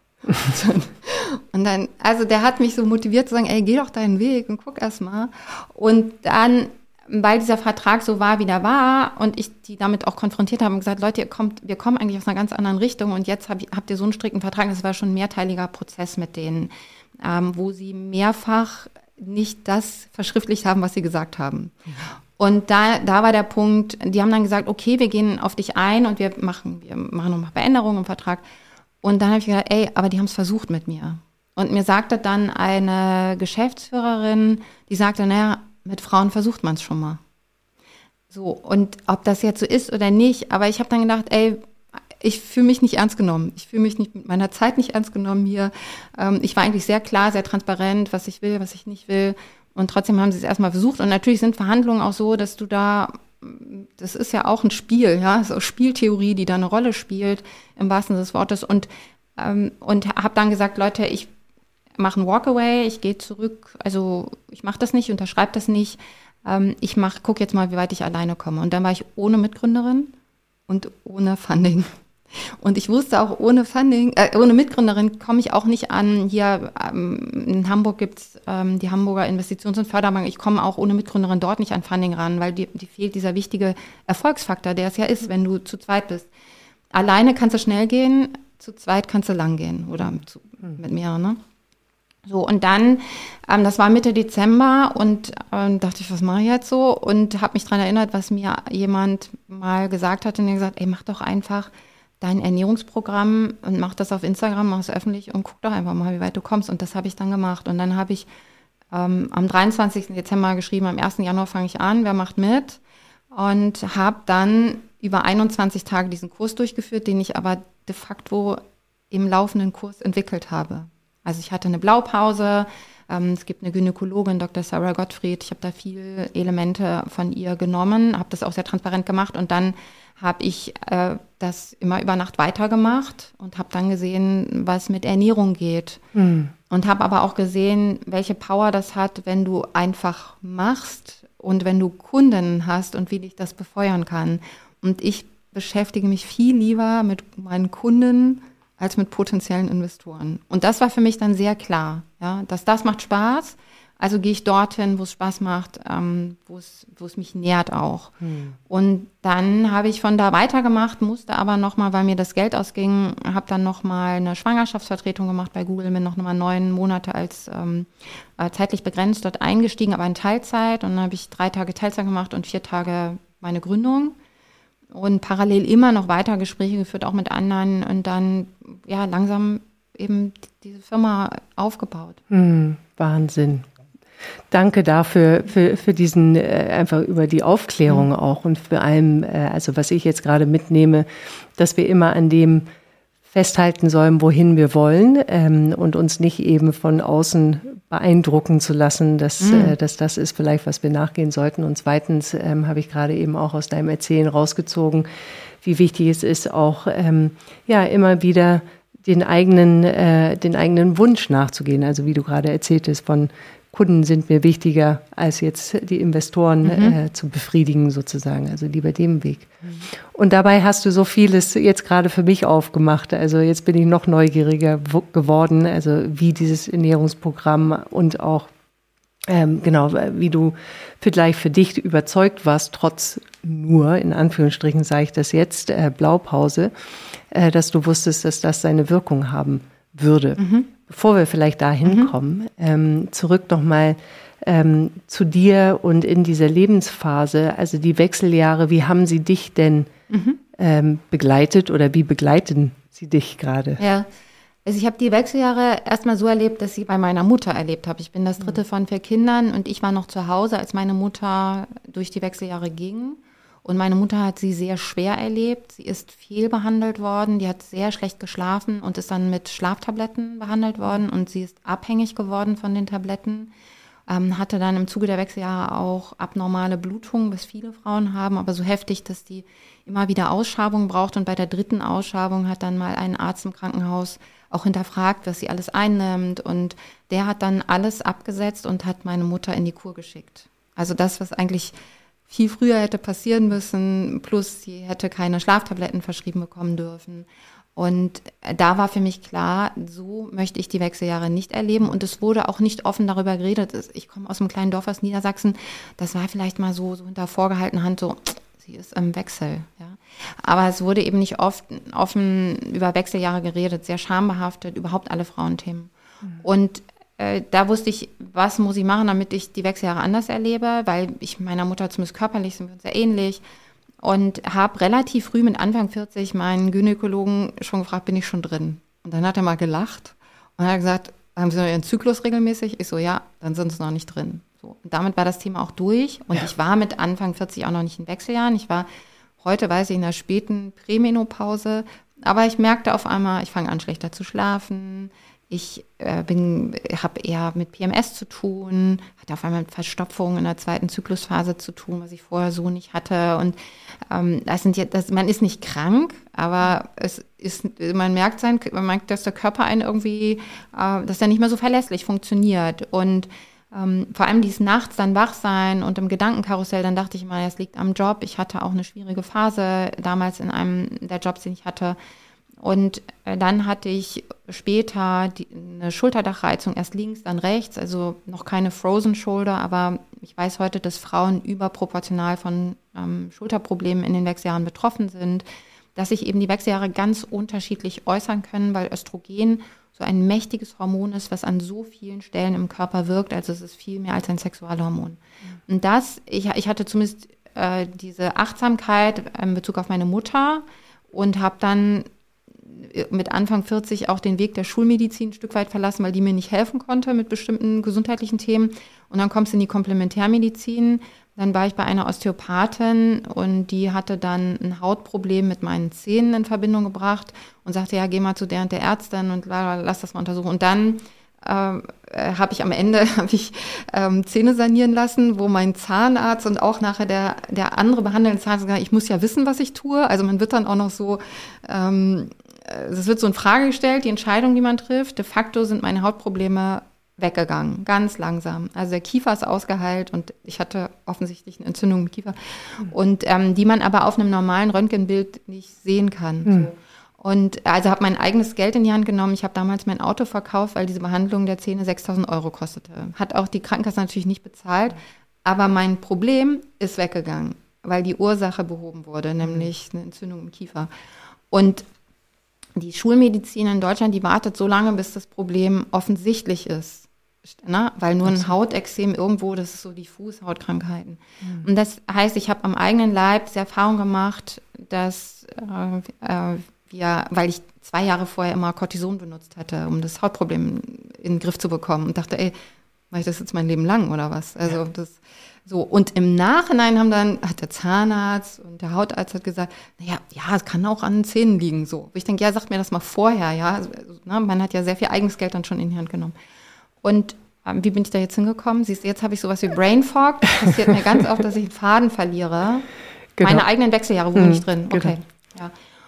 Und dann, also der hat mich so motiviert zu sagen, ey, geh doch deinen Weg und guck erst mal. Und dann, weil dieser Vertrag so war, wie der war und ich die damit auch konfrontiert habe und gesagt, Leute, ihr kommt, wir kommen eigentlich aus einer ganz anderen Richtung und jetzt hab, habt ihr so einen strikten Vertrag. Das war schon ein mehrteiliger Prozess mit denen, ähm, wo sie mehrfach nicht das verschriftlicht haben, was sie gesagt haben. Mhm. Und da, da war der Punkt, die haben dann gesagt, okay, wir gehen auf dich ein und wir machen, wir machen nochmal Veränderungen im Vertrag. Und dann habe ich gesagt, ey, aber die haben es versucht mit mir. Und mir sagte dann eine Geschäftsführerin, die sagte, naja, mit Frauen versucht man es schon mal. So, und ob das jetzt so ist oder nicht, aber ich habe dann gedacht, ey, ich fühle mich nicht ernst genommen. Ich fühle mich nicht mit meiner Zeit nicht ernst genommen hier. Ähm, ich war eigentlich sehr klar, sehr transparent, was ich will, was ich nicht will. Und trotzdem haben sie es erstmal versucht. Und natürlich sind Verhandlungen auch so, dass du da, das ist ja auch ein Spiel, ja, das ist auch Spieltheorie, die da eine Rolle spielt, im wahrsten Sinne des Wortes. Und, ähm, und habe dann gesagt, Leute, ich mache einen Walkaway, ich gehe zurück, also ich mache das nicht, unterschreibe das nicht. Ähm, ich mach, guck jetzt mal, wie weit ich alleine komme. Und dann war ich ohne Mitgründerin und ohne Funding. Und ich wusste auch, ohne Funding, äh, ohne Mitgründerin komme ich auch nicht an. Hier ähm, in Hamburg gibt's ähm, die Hamburger Investitions- und Förderbank. Ich komme auch ohne Mitgründerin dort nicht an Funding ran, weil die, die fehlt dieser wichtige Erfolgsfaktor, der es ja ist, wenn du zu zweit bist. Alleine kannst du schnell gehen, zu zweit kannst du lang gehen oder zu, mit mehreren. Ne? So, und dann, ähm, das war Mitte Dezember und ähm, dachte ich, was mache ich jetzt so? Und habe mich dran erinnert, was mir jemand mal gesagt hat und mir gesagt, ey, mach doch einfach dein Ernährungsprogramm und mach das auf Instagram, mach es öffentlich und guck doch einfach mal, wie weit du kommst. Und das habe ich dann gemacht. Und dann habe ich ähm, am dreiundzwanzigsten Dezember geschrieben, am ersten Januar fange ich an, wer macht mit? Und habe dann über einundzwanzig Tage diesen Kurs durchgeführt, den ich aber de facto im laufenden Kurs entwickelt habe. Also ich hatte eine Blaupause, ähm, es gibt eine Gynäkologin, Doktor Sarah Gottfried, ich habe da viele Elemente von ihr genommen, habe das auch sehr transparent gemacht und dann habe ich äh, das immer über Nacht weitergemacht und habe dann gesehen, was mit Ernährung geht. Mhm. Und habe aber auch gesehen, welche Power das hat, wenn du einfach machst und wenn du Kunden hast und wie dich das befeuern kann. Und ich beschäftige mich viel lieber mit meinen Kunden als mit potenziellen Investoren. Und das war für mich dann sehr klar, ja, dass das macht Spaß. Also gehe ich dorthin, wo es Spaß macht, ähm, wo es, wo es mich nährt auch. Hm. Und dann habe ich von da weitergemacht, musste aber nochmal, weil mir das Geld ausging, habe dann nochmal eine Schwangerschaftsvertretung gemacht bei Google, bin noch mal neun Monate als ähm, äh, zeitlich begrenzt dort eingestiegen, aber in Teilzeit. Und dann habe ich drei Tage Teilzeit gemacht und vier Tage meine Gründung. Und parallel immer noch weiter Gespräche geführt, auch mit anderen und dann ja langsam eben diese Firma aufgebaut. Hm, Wahnsinn. Danke dafür, für, für diesen, äh, einfach über die Aufklärung mhm. auch und vor allem, äh, also was ich jetzt gerade mitnehme, dass wir immer an dem festhalten sollen, wohin wir wollen ähm, und uns nicht eben von außen beeindrucken zu lassen, dass, mhm. äh, dass das ist vielleicht, was wir nachgehen sollten. Und zweitens ähm, habe ich gerade eben auch aus deinem Erzählen rausgezogen, wie wichtig es ist, auch ähm, ja immer wieder den eigenen, äh, den eigenen Wunsch nachzugehen. Also wie du gerade erzähltest, von Kunden sind mir wichtiger, als jetzt die Investoren mhm. äh, zu befriedigen sozusagen, also lieber dem Weg. Mhm. Und dabei hast du so vieles jetzt gerade für mich aufgemacht, also jetzt bin ich noch neugieriger w- geworden, also wie dieses Ernährungsprogramm und auch ähm, genau, wie du vielleicht für dich überzeugt warst, trotz nur, in Anführungsstrichen sage ich das jetzt, äh, Blaupause, äh, dass du wusstest, dass das seine Wirkung haben würde. Mhm. Bevor wir vielleicht dahin mhm. kommen, ähm, zurück nochmal ähm, zu dir und in dieser Lebensphase, also die Wechseljahre, wie haben sie dich denn mhm. ähm, begleitet oder wie begleiten sie dich gerade? Ja, also ich habe die Wechseljahre erstmal so erlebt, dass ich sie bei meiner Mutter erlebt habe. Ich bin das dritte mhm. von vier Kindern und ich war noch zu Hause, als meine Mutter durch die Wechseljahre ging. Und meine Mutter hat sie sehr schwer erlebt. Sie ist fehlbehandelt worden. Die hat sehr schlecht geschlafen und ist dann mit Schlaftabletten behandelt worden. Und sie ist abhängig geworden von den Tabletten. Ähm, hatte dann im Zuge der Wechseljahre auch abnormale Blutungen, was viele Frauen haben, aber so heftig, dass die immer wieder Ausschabungen braucht. Und bei der dritten Ausschabung hat dann mal ein Arzt im Krankenhaus auch hinterfragt, was sie alles einnimmt. Und der hat dann alles abgesetzt und hat meine Mutter in die Kur geschickt. Also das, was eigentlich viel früher hätte passieren müssen, plus sie hätte keine Schlaftabletten verschrieben bekommen dürfen. Und da war für mich klar, so möchte ich die Wechseljahre nicht erleben. Und es wurde auch nicht offen darüber geredet. Ich komme aus einem kleinen Dorf aus Niedersachsen. Das war vielleicht mal so, so hinter vorgehaltener Hand so, sie ist im Wechsel. Ja. Aber es wurde eben nicht oft offen über Wechseljahre geredet, sehr schambehaftet, überhaupt alle Frauenthemen. Mhm. Und da wusste ich, was muss ich machen, damit ich die Wechseljahre anders erlebe, weil ich meiner Mutter zumindest körperlich sind wir uns sehr ähnlich und habe relativ früh mit Anfang vierzig meinen Gynäkologen schon gefragt, bin ich schon drin? Und dann hat er mal gelacht und hat gesagt, haben Sie noch Ihren Zyklus regelmäßig? Ich so, ja, dann sind Sie noch nicht drin. So. Und damit war das Thema auch durch und ja. Ich war mit Anfang vierzig auch noch nicht in Wechseljahren. Ich war, heute weiß ich, in der späten Prämenopause, aber ich merkte auf einmal, ich fange an schlechter zu schlafen. Ich äh, bin, habe eher mit P M S zu tun, hatte auf einmal mit Verstopfung in der zweiten Zyklusphase zu tun, was ich vorher so nicht hatte. Und ähm, das sind jetzt, das, man ist nicht krank, aber es ist, man merkt sein, man merkt, dass der Körper einen irgendwie, äh, dass er nicht mehr so verlässlich funktioniert. Und ähm, vor allem dieses Nachts dann wach sein und im Gedankenkarussell, dann dachte ich mal, es liegt am Job. Ich hatte auch eine schwierige Phase damals in einem der Jobs, den ich hatte. Und dann hatte ich später die, eine Schulterdachreizung, erst links, dann rechts, also noch keine Frozen Shoulder, aber ich weiß heute, dass Frauen überproportional von ähm, Schulterproblemen in den Wechseljahren betroffen sind, dass sich eben die Wechseljahre ganz unterschiedlich äußern können, weil Östrogen so so ein mächtiges Hormon ist, was an so vielen Stellen im Körper wirkt. Also es ist viel mehr als ein Sexualhormon. Mhm. Und das, ich, ich hatte zumindest äh, diese Achtsamkeit in Bezug auf meine Mutter und habe dann mit Anfang vierzig auch den Weg der Schulmedizin ein Stück weit verlassen, weil die mir nicht helfen konnte mit bestimmten gesundheitlichen Themen. Und dann kommst du in die Komplementärmedizin. Dann war ich bei einer Osteopathin und die hatte dann ein Hautproblem mit meinen Zähnen in Verbindung gebracht und sagte, ja, geh mal zu der und der Ärztin und lass das mal untersuchen. Und dann ähm, äh, habe ich am Ende hab ich, ähm, Zähne sanieren lassen, wo mein Zahnarzt und auch nachher der, der andere behandelnde Zahnarzt gesagt, ich muss ja wissen, was ich tue. Also man wird dann auch noch so, ähm, es wird so in Frage gestellt, die Entscheidung, die man trifft. De facto sind meine Hautprobleme weggegangen, ganz langsam. Also der Kiefer ist ausgeheilt und ich hatte offensichtlich eine Entzündung im Kiefer. Mhm. Und ähm, die man aber auf einem normalen Röntgenbild nicht sehen kann. Mhm. So. Und also habe mein eigenes Geld in die Hand genommen. Ich habe damals mein Auto verkauft, weil diese Behandlung der Zähne sechstausend Euro kostete. Hat auch die Krankenkasse natürlich nicht bezahlt. Aber mein Problem ist weggegangen, weil die Ursache behoben wurde, nämlich eine Entzündung im Kiefer. Und die Schulmedizin in Deutschland, die wartet so lange, bis das Problem offensichtlich ist. Ne? Weil nur ein Hautexem irgendwo, das ist so diffus Hautkrankheiten. Mhm. Und das heißt, ich habe am eigenen Leib die Erfahrung gemacht, dass äh, äh, wir, weil ich zwei Jahre vorher immer Cortison benutzt hatte, um das Hautproblem in den Griff zu bekommen und dachte, ey, mache ich das jetzt mein Leben lang oder was? Also ja. das so. Und im Nachhinein haben dann, hat der Zahnarzt und der Hautarzt hat gesagt, naja, ja, es kann auch an den Zähnen liegen, so. Und ich denke, ja, sagt mir das mal vorher, ja. Also, ne, man hat ja sehr viel eigenes Geld dann schon in die Hand genommen. Und ähm, wie bin ich da jetzt hingekommen? Siehst du, jetzt habe ich sowas wie Brain Fog. Das passiert mir ganz oft, dass ich einen Faden verliere. Genau. Meine eigenen Wechseljahre, wo bin ich drin? Okay, genau. Ja.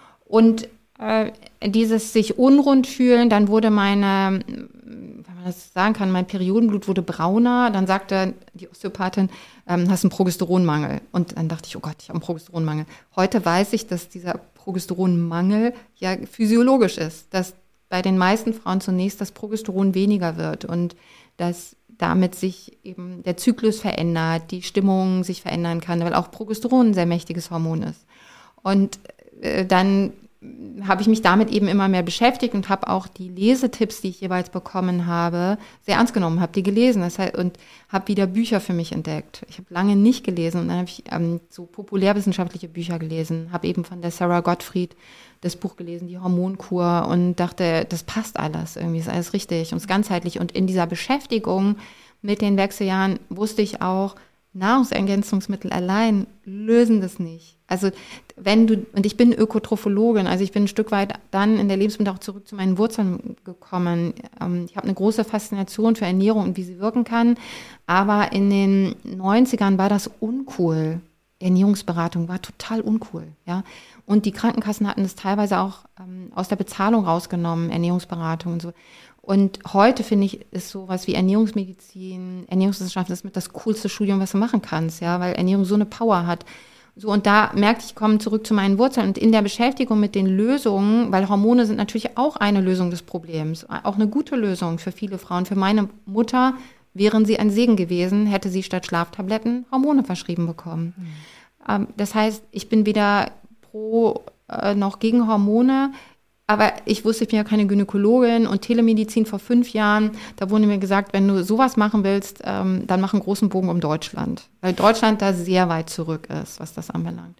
Und äh, dieses sich unrund fühlen, dann wurde meine, wenn man das sagen kann, mein Periodenblut wurde brauner. Dann sagte die Osteopathin, ähm, hast einen Progesteronmangel. Und dann dachte ich, oh Gott, ich habe einen Progesteronmangel. Heute weiß ich, dass dieser Progesteronmangel ja physiologisch ist, dass bei den meisten Frauen zunächst das Progesteron weniger wird und dass damit sich eben der Zyklus verändert, die Stimmung sich verändern kann, weil auch Progesteron ein sehr mächtiges Hormon ist. Und äh, dann habe ich mich damit eben immer mehr beschäftigt und habe auch die Lesetipps, die ich jeweils bekommen habe, sehr ernst genommen, habe die gelesen, das heißt, und habe wieder Bücher für mich entdeckt. Ich habe lange nicht gelesen und dann habe ich ähm, so populärwissenschaftliche Bücher gelesen, habe eben von der Sarah Gottfried das Buch gelesen, die Hormonkur, und dachte, das passt alles, irgendwie ist alles richtig und ist ganzheitlich. Und in dieser Beschäftigung mit den Wechseljahren wusste ich auch, Nahrungsergänzungsmittel allein lösen das nicht. Also wenn du, und ich bin Ökotrophologin, also ich bin ein Stück weit dann in der Lebensmittel auch zurück zu meinen Wurzeln gekommen. Ich habe eine große Faszination für Ernährung und wie sie wirken kann, aber in den neunzigern war das uncool. Ernährungsberatung war total uncool, ja. Und die Krankenkassen hatten das teilweise auch ähm, aus der Bezahlung rausgenommen, Ernährungsberatung und so. Und heute finde ich, ist sowas wie Ernährungsmedizin, Ernährungswissenschaft, das ist mit das coolste Studium, was du machen kannst, ja, weil Ernährung so eine Power hat. So, und da merkte ich, ich komme zurück zu meinen Wurzeln und in der Beschäftigung mit den Lösungen, weil Hormone sind natürlich auch eine Lösung des Problems, auch eine gute Lösung für viele Frauen. Für meine Mutter wären sie ein Segen gewesen, hätte sie statt Schlaftabletten Hormone verschrieben bekommen. Mhm. Ähm, das heißt, ich bin weder pro äh, noch gegen Hormone. Aber ich wusste, ich bin ja keine Gynäkologin und Telemedizin vor fünf Jahren, da wurde mir gesagt, wenn du sowas machen willst, ähm, dann mach einen großen Bogen um Deutschland. Weil Deutschland da sehr weit zurück ist, was das anbelangt.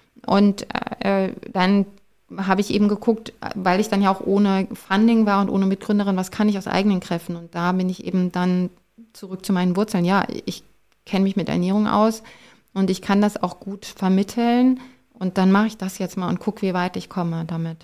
Und äh, dann habe ich eben geguckt, weil ich dann ja auch ohne Funding war und ohne Mitgründerin, was kann ich aus eigenen Kräften? Und da bin ich eben dann zurück zu meinen Wurzeln. Ja, ich kenne mich mit Ernährung aus und ich kann das auch gut vermitteln. Und dann mache ich das jetzt mal und gucke, wie weit ich komme damit.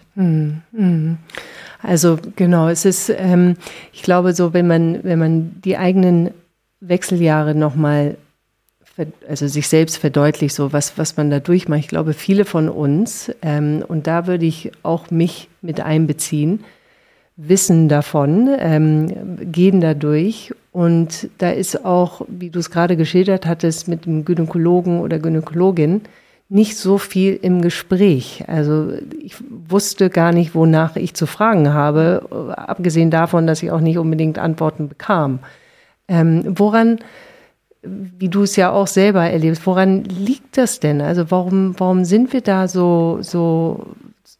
Also genau, es ist, ähm, ich glaube so, wenn man, wenn man die eigenen Wechseljahre nochmal, also sich selbst verdeutlicht, so was, was man da durchmacht. Ich glaube, viele von uns, ähm, und da würde ich auch mich mit einbeziehen, wissen davon, ähm, gehen da durch. Und da ist auch, wie du es gerade geschildert hattest, mit dem Gynäkologen oder Gynäkologin, nicht so viel im Gespräch. Also ich wusste gar nicht, wonach ich zu fragen habe, abgesehen davon, dass ich auch nicht unbedingt Antworten bekam. Ähm, woran, wie du es ja auch selber erlebst, woran liegt das denn? Also warum, warum sind wir da so, so,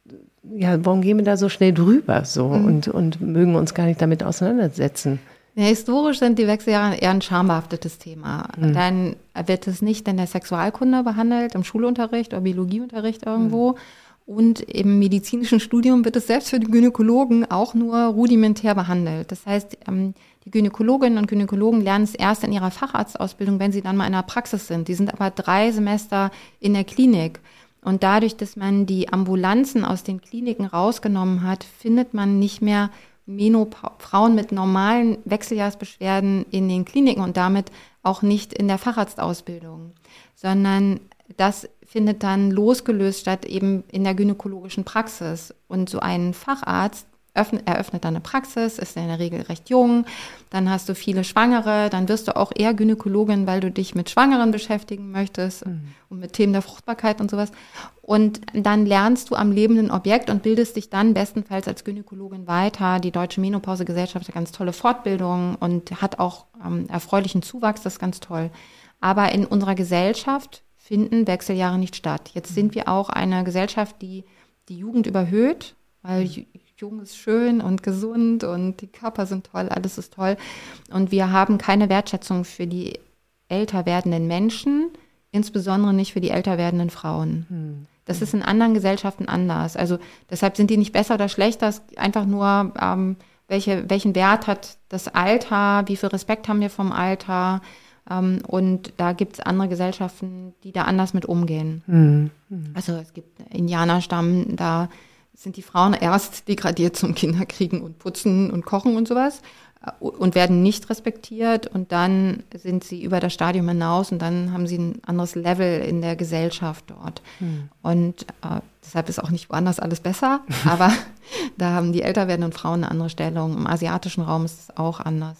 ja, warum gehen wir da so schnell drüber so mhm. und, und mögen uns gar nicht damit auseinandersetzen? Ja, historisch sind die Wechseljahre eher ein schambehaftetes Thema. Mhm. Dann wird es nicht in der Sexualkunde behandelt, im Schulunterricht oder Biologieunterricht irgendwo. Mhm. Und im medizinischen Studium wird es selbst für die Gynäkologen auch nur rudimentär behandelt. Das heißt, die Gynäkologinnen und Gynäkologen lernen es erst in ihrer Facharztausbildung, wenn sie dann mal in der Praxis sind. Die sind aber drei Semester in der Klinik. Und dadurch, dass man die Ambulanzen aus den Kliniken rausgenommen hat, findet man nicht mehr Menopau- Frauen mit normalen Wechseljahrsbeschwerden in den Kliniken und damit auch nicht in der Facharztausbildung, sondern das findet dann losgelöst statt eben in der gynäkologischen Praxis. Und so ein Facharzt öffnet, eröffnet dann eine Praxis, ist in der Regel recht jung, dann hast du viele Schwangere, dann wirst du auch eher Gynäkologin, weil du dich mit Schwangeren beschäftigen möchtest mhm. und mit Themen der Fruchtbarkeit und sowas. Und dann lernst du am lebenden Objekt und bildest dich dann bestenfalls als Gynäkologin weiter. Die Deutsche Menopausegesellschaft hat ganz tolle Fortbildungen und hat auch ähm, erfreulichen Zuwachs, das ist ganz toll. Aber in unserer Gesellschaft finden Wechseljahre nicht statt. Jetzt sind wir auch eine Gesellschaft, die die Jugend überhöht, weil jung ist schön und gesund und die Körper sind toll, alles ist toll. Und wir haben keine Wertschätzung für die älter werdenden Menschen, insbesondere nicht für die älter werdenden Frauen. Das ist in anderen Gesellschaften anders. Also deshalb sind die nicht besser oder schlechter, es ist einfach nur, ähm, welche, welchen Wert hat das Alter, wie viel Respekt haben wir vom Alter. Um, und da gibt es andere Gesellschaften, die da anders mit umgehen. Mhm. Also es gibt Indianerstamm, da sind die Frauen erst degradiert zum Kinderkriegen und Putzen und Kochen und sowas und werden nicht respektiert und dann sind sie über das Stadium hinaus und dann haben sie ein anderes Level in der Gesellschaft dort. Mhm. Und äh, deshalb ist auch nicht woanders alles besser, aber da haben die älter werdenden Frauen eine andere Stellung. Im asiatischen Raum ist es auch anders.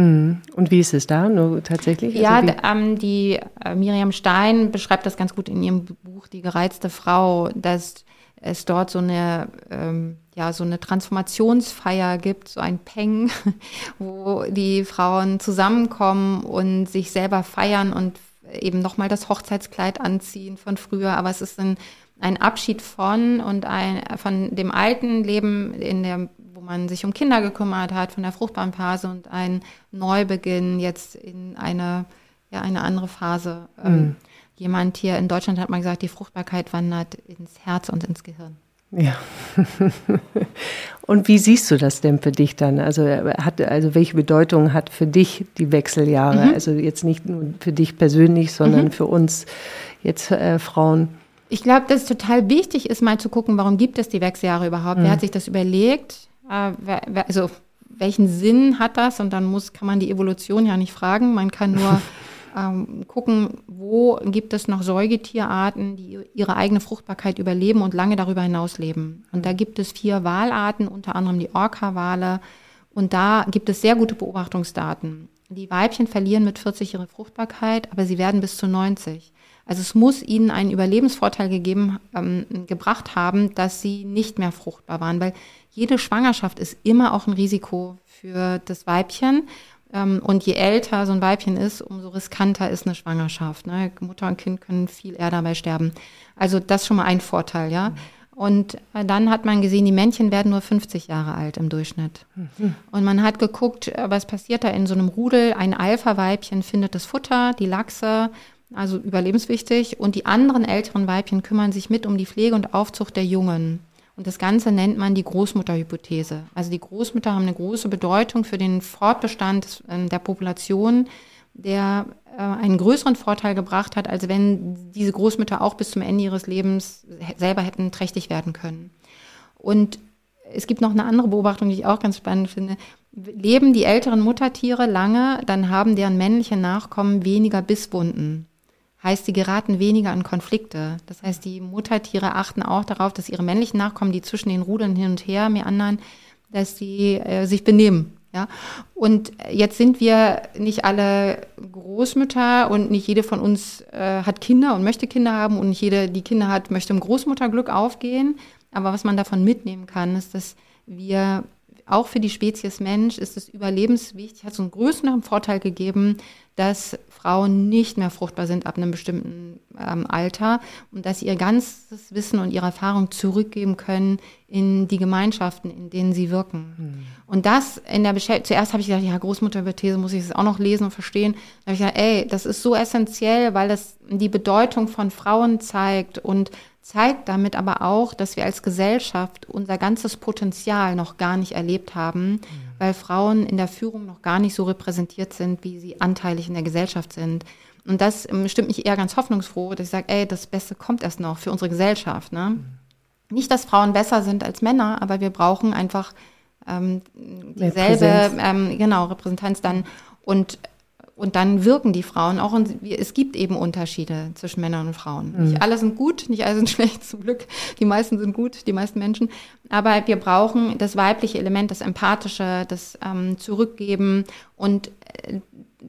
Und wie ist es da nur tatsächlich? Ja, also ähm, die äh, Miriam Stein beschreibt das ganz gut in ihrem Buch Die gereizte Frau, dass es dort so eine, ähm, ja, so eine Transformationsfeier gibt, so ein Peng, wo die Frauen zusammenkommen und sich selber feiern und eben nochmal das Hochzeitskleid anziehen von früher. Aber es ist ein, ein Abschied von und ein, von dem alten Leben in der wo man sich um Kinder gekümmert hat, von der fruchtbaren Phase und ein Neubeginn jetzt in eine, ja, eine andere Phase. Mhm. Ähm, jemand hier in Deutschland hat mal gesagt, die Fruchtbarkeit wandert ins Herz und ins Gehirn. Ja. Und wie siehst du das denn für dich dann? Also, hat, also welche Bedeutung hat für dich die Wechseljahre? Mhm. Also jetzt nicht nur für dich persönlich, sondern mhm. für uns jetzt äh, Frauen. Ich glaube, dass es total wichtig ist, mal zu gucken, warum gibt es die Wechseljahre überhaupt? Mhm. Wer hat sich das überlegt? Also welchen Sinn hat das? Und dann muss, kann man die Evolution ja nicht fragen. Man kann nur ähm, gucken, wo gibt es noch Säugetierarten, die ihre eigene Fruchtbarkeit überleben und lange darüber hinaus leben. Und da gibt es vier Walarten, unter anderem die Orca-Wale. Und da gibt es sehr gute Beobachtungsdaten. Die Weibchen verlieren mit vierzig ihre Fruchtbarkeit, aber sie werden bis zu neunzig. Also es muss ihnen einen Überlebensvorteil gegeben, ähm, gebracht haben, dass sie nicht mehr fruchtbar waren, weil jede Schwangerschaft ist immer auch ein Risiko für das Weibchen. Ähm, und je älter so ein Weibchen ist, umso riskanter ist eine Schwangerschaft. Ne? Mutter und Kind können viel eher dabei sterben. Also das ist schon mal ein Vorteil, ja. Und äh, dann hat man gesehen, die Männchen werden nur fünfzig Jahre alt im Durchschnitt. Mhm. Und man hat geguckt, was passiert da in so einem Rudel. Ein Alpha-Weibchen findet das Futter, die Lachse, also überlebenswichtig. Und die anderen älteren Weibchen kümmern sich mit um die Pflege und Aufzucht der Jungen. Und das Ganze nennt man die Großmutterhypothese. Also die Großmütter haben eine große Bedeutung für den Fortbestand der Population, der äh, einen größeren Vorteil gebracht hat, als wenn diese Großmütter auch bis zum Ende ihres Lebens selber hätten trächtig werden können. Und es gibt noch eine andere Beobachtung, die ich auch ganz spannend finde. Leben die älteren Muttertiere lange, dann haben deren männliche Nachkommen weniger Bisswunden. Heißt, sie geraten weniger an Konflikte. Das heißt, die Muttertiere achten auch darauf, dass ihre männlichen Nachkommen, die zwischen den Rudern hin und her meandern, dass sie äh, sich benehmen. Ja? Und jetzt sind wir nicht alle Großmütter und nicht jede von uns äh, hat Kinder und möchte Kinder haben und nicht jede, die Kinder hat, möchte im Großmutterglück aufgehen. Aber was man davon mitnehmen kann, ist, dass wir auch für die Spezies Mensch ist es überlebenswichtig, hat so einen größeren Vorteil gegeben, dass Frauen nicht mehr fruchtbar sind ab einem bestimmten ähm, Alter und dass sie ihr ganzes Wissen und ihre Erfahrung zurückgeben können in die Gemeinschaften, in denen sie wirken. Mhm. Und das in der Beschäftigung, zuerst habe ich gedacht, ja, Großmutterhypothese, muss ich das auch noch lesen und verstehen. Da habe ich gedacht, ey, das ist so essentiell, weil das die Bedeutung von Frauen zeigt und zeigt damit aber auch, dass wir als Gesellschaft unser ganzes Potenzial noch gar nicht erlebt haben, mhm. weil Frauen in der Führung noch gar nicht so repräsentiert sind, wie sie anteilig in der Gesellschaft sind. Und das ähm, stimmt mich eher ganz hoffnungsfroh, dass ich sage, ey, das Beste kommt erst noch für unsere Gesellschaft. Ne? Mhm. Nicht, dass Frauen besser sind als Männer, aber wir brauchen einfach ähm, dieselbe ähm, genau, Repräsentanz dann und Und dann wirken die Frauen auch. Und es gibt eben Unterschiede zwischen Männern und Frauen. Mhm. Nicht alle sind gut, nicht alle sind schlecht, zum Glück. Die meisten sind gut, die meisten Menschen. Aber wir brauchen das weibliche Element, das Empathische, das ähm, Zurückgeben. Und äh,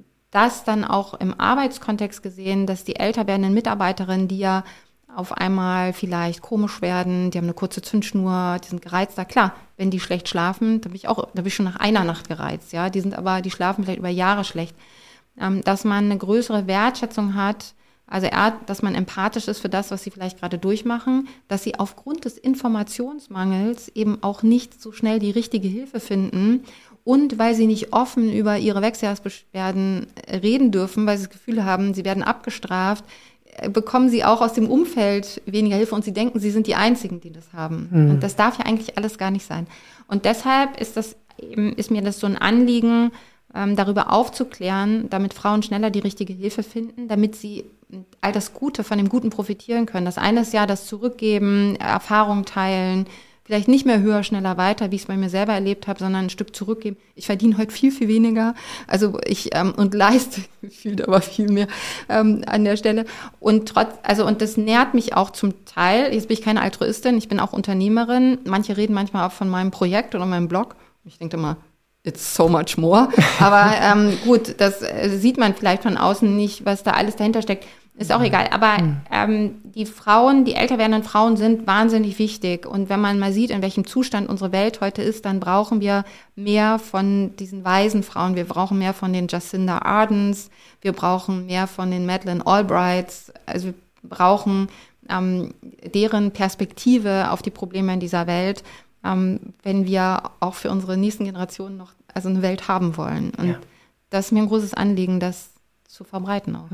das dann auch im Arbeitskontext gesehen, dass die älter werdenden Mitarbeiterinnen, die ja auf einmal vielleicht komisch werden, die haben eine kurze Zündschnur, die sind gereizter. Klar, wenn die schlecht schlafen, da bin ich auch, da bin ich schon nach einer Nacht gereizt. Ja, die sind aber, die schlafen vielleicht über Jahre schlecht. Dass man eine größere Wertschätzung hat, also dass man empathisch ist für das, was sie vielleicht gerade durchmachen, dass sie aufgrund des Informationsmangels eben auch nicht so schnell die richtige Hilfe finden und weil sie nicht offen über ihre Wechseljahresbeschwerden reden dürfen, weil sie das Gefühl haben, sie werden abgestraft, bekommen sie auch aus dem Umfeld weniger Hilfe und sie denken, sie sind die Einzigen, die das haben. Mhm. Und das darf ja eigentlich alles gar nicht sein. Und deshalb ist das eben, ist mir das so ein Anliegen, darüber aufzuklären, damit Frauen schneller die richtige Hilfe finden, damit sie all das Gute von dem Guten profitieren können. Das eine ist ja das Zurückgeben, Erfahrung teilen, vielleicht nicht mehr höher, schneller, weiter, wie ich es bei mir selber erlebt habe, sondern ein Stück zurückgeben. Ich verdiene heute viel, viel weniger, also ich ähm, und leiste gefühlt aber viel mehr ähm, an der Stelle. Und trotz, also und das nährt mich auch zum Teil. Jetzt bin ich keine Altruistin, ich bin auch Unternehmerin. Manche reden manchmal auch von meinem Projekt oder meinem Blog. Ich denke immer, it's so much more. Aber ähm, gut, das äh, sieht man vielleicht von außen nicht, was da alles dahinter steckt. Ist auch egal. Aber ähm, die Frauen, die älter werdenden Frauen sind wahnsinnig wichtig. Und wenn man mal sieht, in welchem Zustand unsere Welt heute ist, dann brauchen wir mehr von diesen weisen Frauen. Wir brauchen mehr von den Jacinda Ardens. Wir brauchen mehr von den Madeleine Albrights. Also wir brauchen ähm, deren Perspektive auf die Probleme in dieser Welt, ähm, wenn wir auch für unsere nächsten Generationen noch also eine Welt haben wollen. Und ja. das ist mir ein großes Anliegen, das zu verbreiten auch.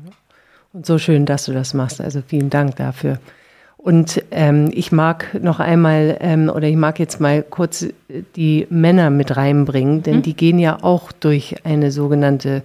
Und so schön, dass du das machst. Also vielen Dank dafür. Und ähm, ich mag noch einmal, ähm, oder ich mag jetzt mal kurz die Männer mit reinbringen, denn mhm. die gehen ja auch durch eine sogenannte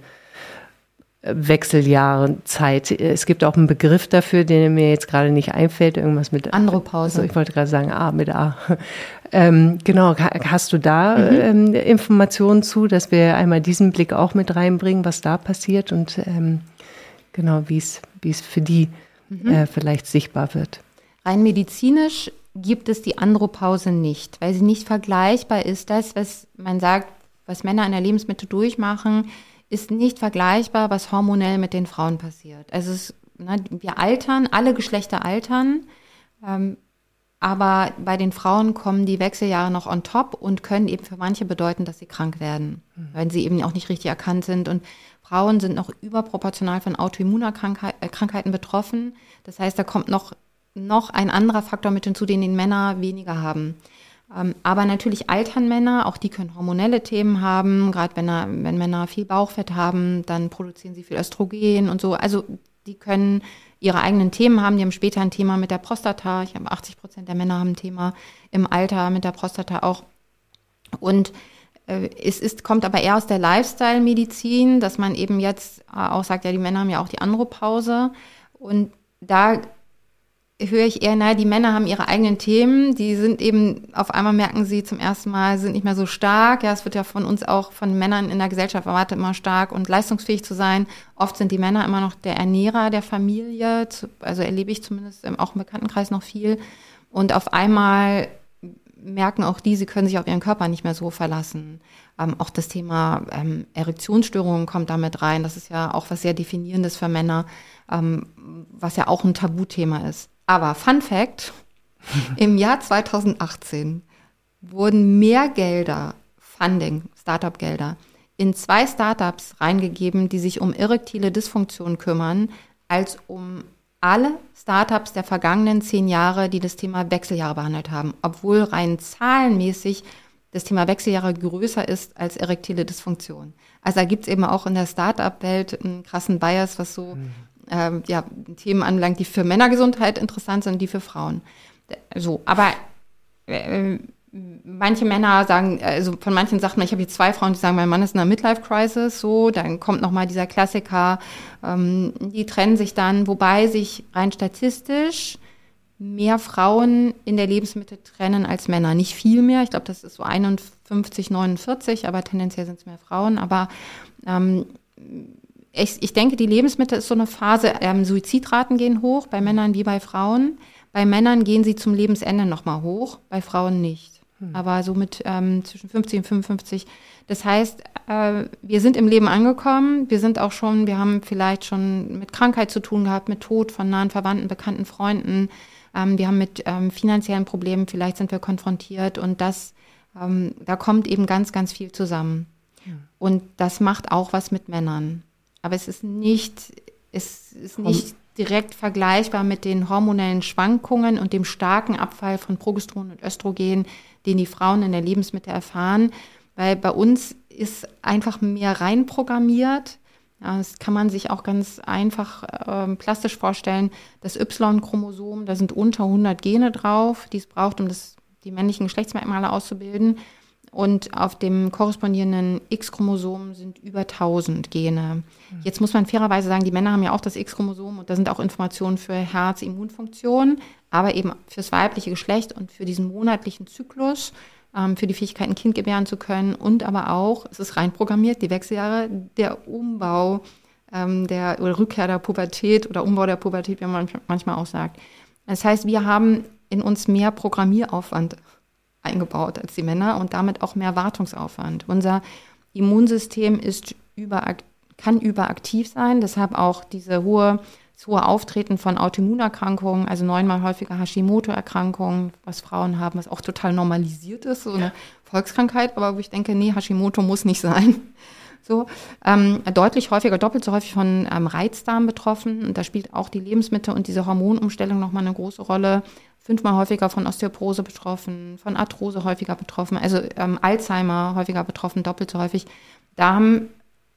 Wechseljahrenzeit. Es gibt auch einen Begriff dafür, der mir jetzt gerade nicht einfällt, irgendwas mit Andropause. Also ich wollte gerade sagen A mit A. Ähm, genau, hast du da mhm. ähm, Informationen zu, dass wir einmal diesen Blick auch mit reinbringen, was da passiert und ähm, genau, wie es wie es für die mhm. äh, vielleicht sichtbar wird? Rein medizinisch gibt es die Andropause nicht, weil sie nicht vergleichbar ist. Das, was man sagt, was Männer in der Lebensmitte durchmachen, ist nicht vergleichbar, was hormonell mit den Frauen passiert. Also es, ne, wir altern, alle Geschlechter altern, ähm, aber bei den Frauen kommen die Wechseljahre noch on top und können eben für manche bedeuten, dass sie krank werden, mhm. weil sie eben auch nicht richtig erkannt sind. Und Frauen sind noch überproportional von Autoimmunkrankheiten betroffen. Das heißt, da kommt noch, noch ein anderer Faktor mit hinzu, den die Männer weniger haben. Aber natürlich altern Männer, auch die können hormonelle Themen haben. Gerade wenn, wenn Männer viel Bauchfett haben, dann produzieren sie viel Östrogen und so. Also die können ihre eigenen Themen haben. Die haben später ein Thema mit der Prostata. Ich habe achtzig Prozent der Männer haben ein Thema im Alter mit der Prostata auch. Und äh, es ist, kommt aber eher aus der Lifestyle-Medizin, dass man eben jetzt auch sagt, ja, die Männer haben ja auch die Andropause. Und da höre ich eher, naja, die Männer haben ihre eigenen Themen, die sind eben, auf einmal merken sie zum ersten Mal, sind nicht mehr so stark. Ja, es wird ja von uns auch, von Männern in der Gesellschaft erwartet, immer stark und leistungsfähig zu sein. Oft sind die Männer immer noch der Ernährer der Familie, also erlebe ich zumindest auch im Bekanntenkreis noch viel. Und auf einmal merken auch die, sie können sich auf ihren Körper nicht mehr so verlassen. Ähm, auch das Thema ähm, Erektionsstörungen kommt damit rein. Das ist ja auch was sehr Definierendes für Männer, ähm, was ja auch ein Tabuthema ist. Aber Fun Fact, im Jahr zweitausendachtzehn wurden mehr Gelder, Funding, Startup-Gelder, in zwei Startups reingegeben, die sich um erektile Dysfunktion kümmern, als um alle Startups der vergangenen zehn Jahre, die das Thema Wechseljahre behandelt haben, obwohl rein zahlenmäßig das Thema Wechseljahre größer ist als erektile Dysfunktion. Also da gibt es eben auch in der Startup-Welt einen krassen Bias, was so mhm. ähm, ja, Themen anbelangt, die für Männergesundheit interessant sind, die für Frauen. So, aber äh, manche Männer sagen, also von manchen sagt man, ich habe hier zwei Frauen, die sagen, mein Mann ist in einer Midlife-Crisis, so, dann kommt nochmal dieser Klassiker, ähm, die trennen sich dann, wobei sich rein statistisch mehr Frauen in der Lebensmitte trennen als Männer. Nicht viel mehr, ich glaube, das ist so einundfünfzig, neunundvierzig, aber tendenziell sind es mehr Frauen. Aber ähm, ich, ich denke, die Lebensmitte ist so eine Phase, ähm, Suizidraten gehen hoch, bei Männern wie bei Frauen. Bei Männern gehen sie zum Lebensende nochmal hoch, bei Frauen nicht. Hm. Aber so mit ähm, zwischen fünfzig und fünfundfünfzig. Das heißt, äh, wir sind im Leben angekommen. Wir sind auch schon, wir haben vielleicht schon mit Krankheit zu tun gehabt, mit Tod von nahen Verwandten, bekannten Freunden. Ähm, wir haben mit ähm, finanziellen Problemen, vielleicht sind wir konfrontiert. Und das, ähm, da kommt eben ganz, ganz viel zusammen. Hm. Und das macht auch was mit Männern. Aber es ist nicht, es ist nicht direkt vergleichbar mit den hormonellen Schwankungen und dem starken Abfall von Progesteron und Östrogen, den die Frauen in der Lebensmitte erfahren. Weil bei uns ist einfach mehr reinprogrammiert. Ja, das kann man sich auch ganz einfach äh, plastisch vorstellen. Das Y-Chromosom, da sind unter hundert Gene drauf, die es braucht, um das, die männlichen Geschlechtsmerkmale auszubilden. Und auf dem korrespondierenden X-Chromosom sind über tausend Gene. Jetzt muss man fairerweise sagen, die Männer haben ja auch das X-Chromosom und da sind auch Informationen für Herz, Immunfunktion, aber eben fürs weibliche Geschlecht und für diesen monatlichen Zyklus, ähm, für die Fähigkeit, ein Kind gebären zu können und aber auch, es ist rein programmiert, die Wechseljahre, der Umbau ähm, der oder Rückkehr der Pubertät oder Umbau der Pubertät, wie man manchmal auch sagt. Das heißt, wir haben in uns mehr Programmieraufwand eingebaut als die Männer und damit auch mehr Wartungsaufwand. Unser Immunsystem ist überakt, kann überaktiv sein, deshalb auch diese hohe, das hohe Auftreten von Autoimmunerkrankungen, also neunmal häufiger Hashimoto-Erkrankungen, was Frauen haben, was auch total normalisiert ist, so eine Volkskrankheit, aber wo ich denke, nee, Hashimoto muss nicht sein. So, ähm, deutlich häufiger, doppelt so häufig von ähm, Reizdarm betroffen. Und da spielt auch die Lebensmittel und diese Hormonumstellung nochmal eine große Rolle. Fünfmal häufiger von Osteoporose betroffen, von Arthrose häufiger betroffen, also ähm, Alzheimer häufiger betroffen, doppelt so häufig. Da haben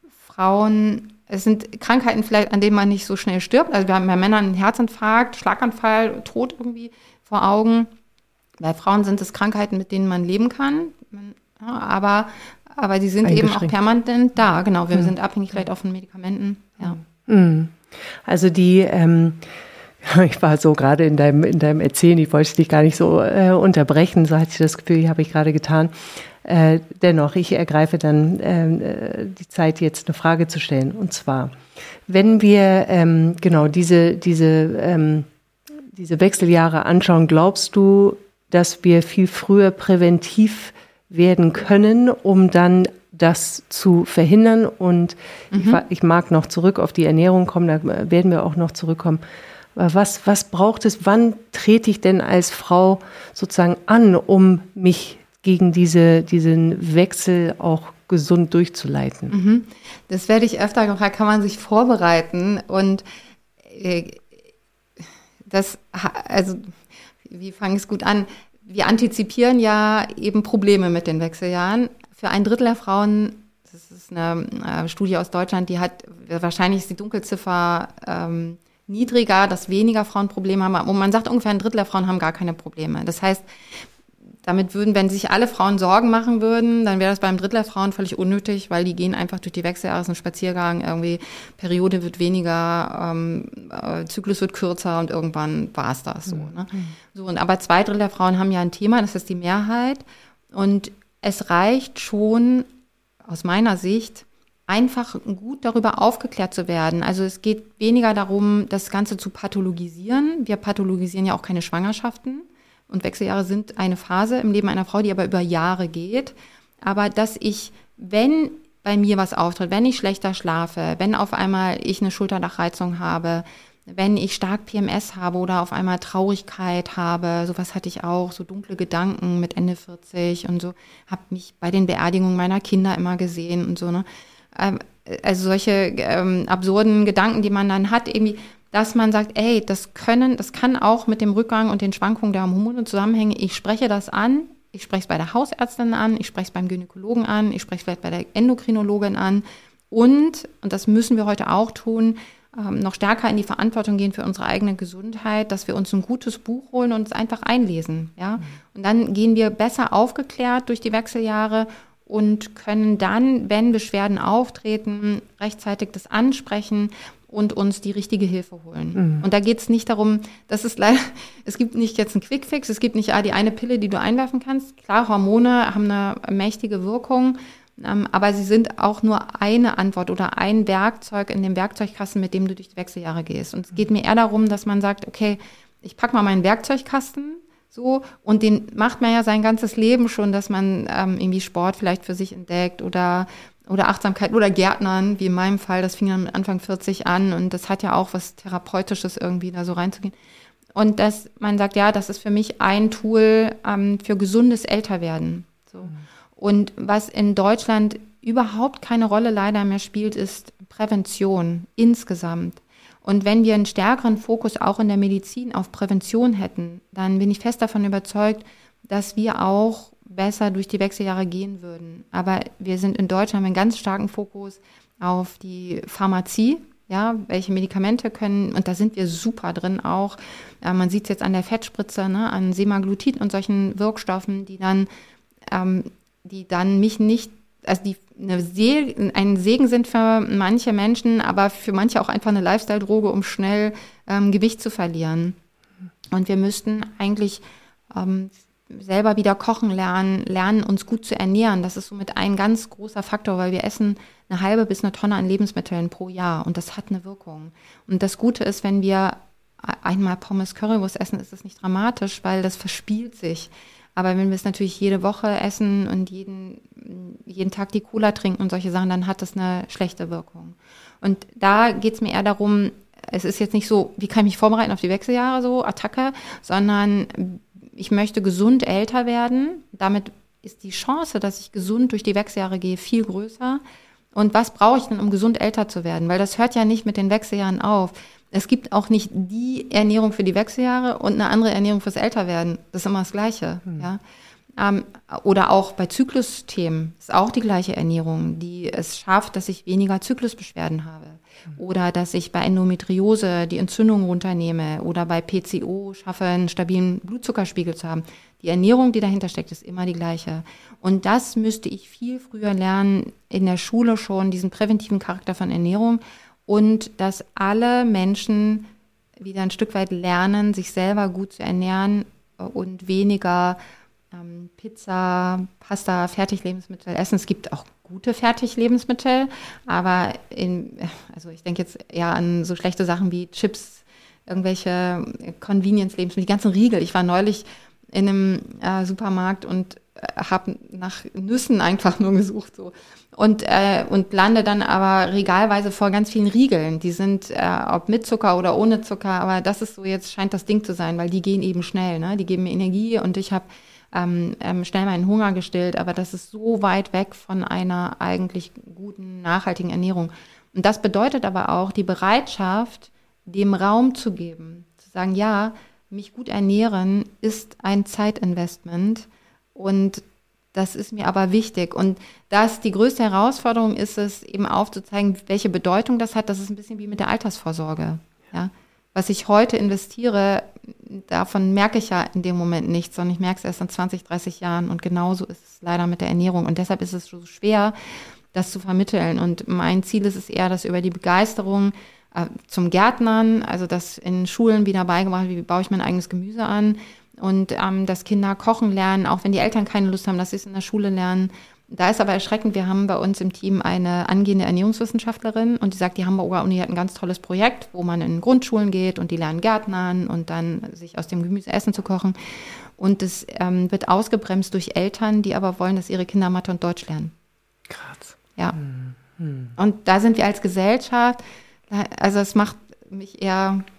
Frauen, es sind Krankheiten vielleicht, an denen man nicht so schnell stirbt. Also wir haben bei Männern einen Herzinfarkt, Schlaganfall, Tod irgendwie vor Augen. Bei Frauen sind es Krankheiten, mit denen man leben kann. Ja, aber Aber die sind eben auch permanent da, genau. Wir mhm. sind abhängig vielleicht auch von Medikamenten. Ja. Mhm. Also die, ähm, ich war so gerade in deinem, in deinem Erzählen, ich wollte dich gar nicht so äh, unterbrechen, so hatte ich das Gefühl, habe ich gerade getan. Äh, dennoch, ich ergreife dann äh, die Zeit, jetzt eine Frage zu stellen. Und zwar, wenn wir ähm, genau diese, diese, ähm, diese Wechseljahre anschauen, glaubst du, dass wir viel früher präventiv werden können, um dann das zu verhindern? Und mhm. ich, ich mag noch zurück auf die Ernährung kommen, da werden wir auch noch zurückkommen. Was, was braucht es, wann trete ich denn als Frau sozusagen an, um mich gegen diese, diesen Wechsel auch gesund durchzuleiten? Mhm. Das werde ich öfter gefragt, kann man sich vorbereiten? Und äh, das, also, wie fange ich es gut an? Wir antizipieren ja eben Probleme mit den Wechseljahren. Für ein Drittel der Frauen, das ist eine äh, Studie aus Deutschland, die hat, wahrscheinlich ist die Dunkelziffer ähm, niedriger, dass weniger Frauen Probleme haben. Und man sagt, ungefähr ein Drittel der Frauen haben gar keine Probleme. Das heißt, damit würden, wenn sich alle Frauen Sorgen machen würden, dann wäre das beim Drittel der Frauen völlig unnötig, weil die gehen einfach durch die Wechseljahre, ist ein Spaziergang, irgendwie Periode wird weniger, ähm, äh, Zyklus wird kürzer und irgendwann war es das so. Ne? So, und aber zwei Drittel der Frauen haben ja ein Thema, das ist die Mehrheit. Und es reicht schon, aus meiner Sicht, einfach gut darüber aufgeklärt zu werden. Also es geht weniger darum, das Ganze zu pathologisieren. Wir pathologisieren ja auch keine Schwangerschaften. Und Wechseljahre sind eine Phase im Leben einer Frau, die aber über Jahre geht. Aber dass ich, wenn bei mir was auftritt, wenn ich schlechter schlafe, wenn auf einmal ich eine Schulterdachreizung habe, wenn ich stark P M S habe oder auf einmal Traurigkeit habe, sowas hatte ich auch, so dunkle Gedanken mit Ende vierzig und so, habe mich bei den Beerdigungen meiner Kinder immer gesehen und so, ne? Also solche ähm, absurden Gedanken, die man dann hat, irgendwie, dass man sagt, ey, das können, das kann auch mit dem Rückgang und den Schwankungen der Hormone zusammenhängen. Ich spreche das an, ich spreche es bei der Hausärztin an, ich spreche es beim Gynäkologen an, ich spreche es vielleicht bei der Endokrinologin an und, und das müssen wir heute auch tun, ähm, noch stärker in die Verantwortung gehen für unsere eigene Gesundheit, dass wir uns ein gutes Buch holen und es einfach einlesen, ja. Mhm. Und dann gehen wir besser aufgeklärt durch die Wechseljahre und können dann, wenn Beschwerden auftreten, rechtzeitig das ansprechen und uns die richtige Hilfe holen. Mhm. Und da geht es nicht darum, das ist leider, es gibt nicht jetzt einen Quickfix, es gibt nicht ah, die eine Pille, die du einwerfen kannst. Klar, Hormone haben eine mächtige Wirkung, ähm, aber sie sind auch nur eine Antwort oder ein Werkzeug in dem Werkzeugkasten, mit dem du durch die Wechseljahre gehst. Und es geht mir eher darum, dass man sagt, okay, ich packe mal meinen Werkzeugkasten, so, und den macht man ja sein ganzes Leben schon, dass man ähm, irgendwie Sport vielleicht für sich entdeckt oder oder Achtsamkeit oder Gärtnern, wie in meinem Fall, das fing dann mit Anfang vierzig an und das hat ja auch was Therapeutisches irgendwie, da so reinzugehen. Und dass man sagt, ja, das ist für mich ein Tool ähm, für gesundes Älterwerden. So. Mhm. Und was in Deutschland überhaupt keine Rolle leider mehr spielt, ist Prävention insgesamt. Und wenn wir einen stärkeren Fokus auch in der Medizin auf Prävention hätten, dann bin ich fest davon überzeugt, dass wir auch besser durch die Wechseljahre gehen würden. Aber wir sind in Deutschland mit einem ganz starken Fokus auf die Pharmazie, ja, welche Medikamente können, und da sind wir super drin auch. Ja, man sieht es jetzt an der Fettspritze, ne, an Semaglutid und solchen Wirkstoffen, die dann, ähm, die dann mich nicht, also die eine Se- ein Segen sind für manche Menschen, aber für manche auch einfach eine Lifestyle-Droge, um schnell ähm, Gewicht zu verlieren. Und wir müssten eigentlich ähm, selber wieder kochen lernen, lernen, uns gut zu ernähren. Das ist somit ein ganz großer Faktor, weil wir essen eine halbe bis eine Tonne an Lebensmitteln pro Jahr und das hat eine Wirkung. Und das Gute ist, wenn wir einmal Pommes Currywurst essen, ist das nicht dramatisch, weil das verspielt sich. Aber wenn wir es natürlich jede Woche essen und jeden, jeden Tag die Cola trinken und solche Sachen, dann hat das eine schlechte Wirkung. Und da geht es mir eher darum, es ist jetzt nicht so, wie kann ich mich vorbereiten auf die Wechseljahre, so Attacke, sondern ich möchte gesund älter werden. Damit ist die Chance, dass ich gesund durch die Wechseljahre gehe, viel größer. Und was brauche ich denn, um gesund älter zu werden? Weil das hört ja nicht mit den Wechseljahren auf. Es gibt auch nicht die Ernährung für die Wechseljahre und eine andere Ernährung fürs Älterwerden. Das ist immer das Gleiche. Mhm. Ja? Ähm, oder auch bei Zyklusthemen ist auch die gleiche Ernährung, die es schafft, dass ich weniger Zyklusbeschwerden habe. Mhm. Oder dass ich bei Endometriose die Entzündung runternehme oder bei P C O schaffe, einen stabilen Blutzuckerspiegel zu haben. Die Ernährung, die dahinter steckt, ist immer die gleiche. Und das müsste ich viel früher lernen, in der Schule schon, diesen präventiven Charakter von Ernährung. Und dass alle Menschen wieder ein Stück weit lernen, sich selber gut zu ernähren und weniger ähm, Pizza, Pasta, Fertiglebensmittel essen. Es gibt auch gute Fertiglebensmittel, aber in, also ich denke jetzt eher an so schlechte Sachen wie Chips, irgendwelche Convenience-Lebensmittel, die ganzen Riegel. Ich war neulich in einem äh, Supermarkt und äh, habe nach Nüssen einfach nur gesucht so und äh, und lande dann aber regalweise vor ganz vielen Riegeln. Die sind äh, ob mit Zucker oder ohne Zucker, aber das ist so jetzt scheint das Ding zu sein, weil die gehen eben schnell, ne? Die geben mir Energie und ich habe ähm, ähm, schnell meinen Hunger gestillt, aber das ist so weit weg von einer eigentlich guten, nachhaltigen Ernährung. Und das bedeutet aber auch die Bereitschaft, dem Raum zu geben, zu sagen, ja, mich gut ernähren ist ein Zeitinvestment und das ist mir aber wichtig. Und das die größte Herausforderung ist es, eben aufzuzeigen, welche Bedeutung das hat. Das ist ein bisschen wie mit der Altersvorsorge. Ja? Was ich heute investiere, davon merke ich ja in dem Moment nichts, sondern ich merke es erst in zwanzig, dreißig Jahren. Und genauso ist es leider mit der Ernährung. Und deshalb ist es so schwer, das zu vermitteln. Und mein Ziel ist es eher, dass über die Begeisterung zum Gärtnern, also dass in Schulen wieder beigebracht wird, wie baue ich mein eigenes Gemüse an und ähm, dass Kinder kochen lernen, auch wenn die Eltern keine Lust haben, dass sie es in der Schule lernen. Da ist aber erschreckend, wir haben bei uns im Team eine angehende Ernährungswissenschaftlerin und die sagt, die Hamburger Uni hat ein ganz tolles Projekt, wo man in Grundschulen geht und die lernen Gärtnern und dann sich aus dem Gemüse Essen zu kochen. Und das ähm, wird ausgebremst durch Eltern, die aber wollen, dass ihre Kinder Mathe und Deutsch lernen. Krass. Ja. Hm. Und da sind wir als Gesellschaft. Also es macht mich eher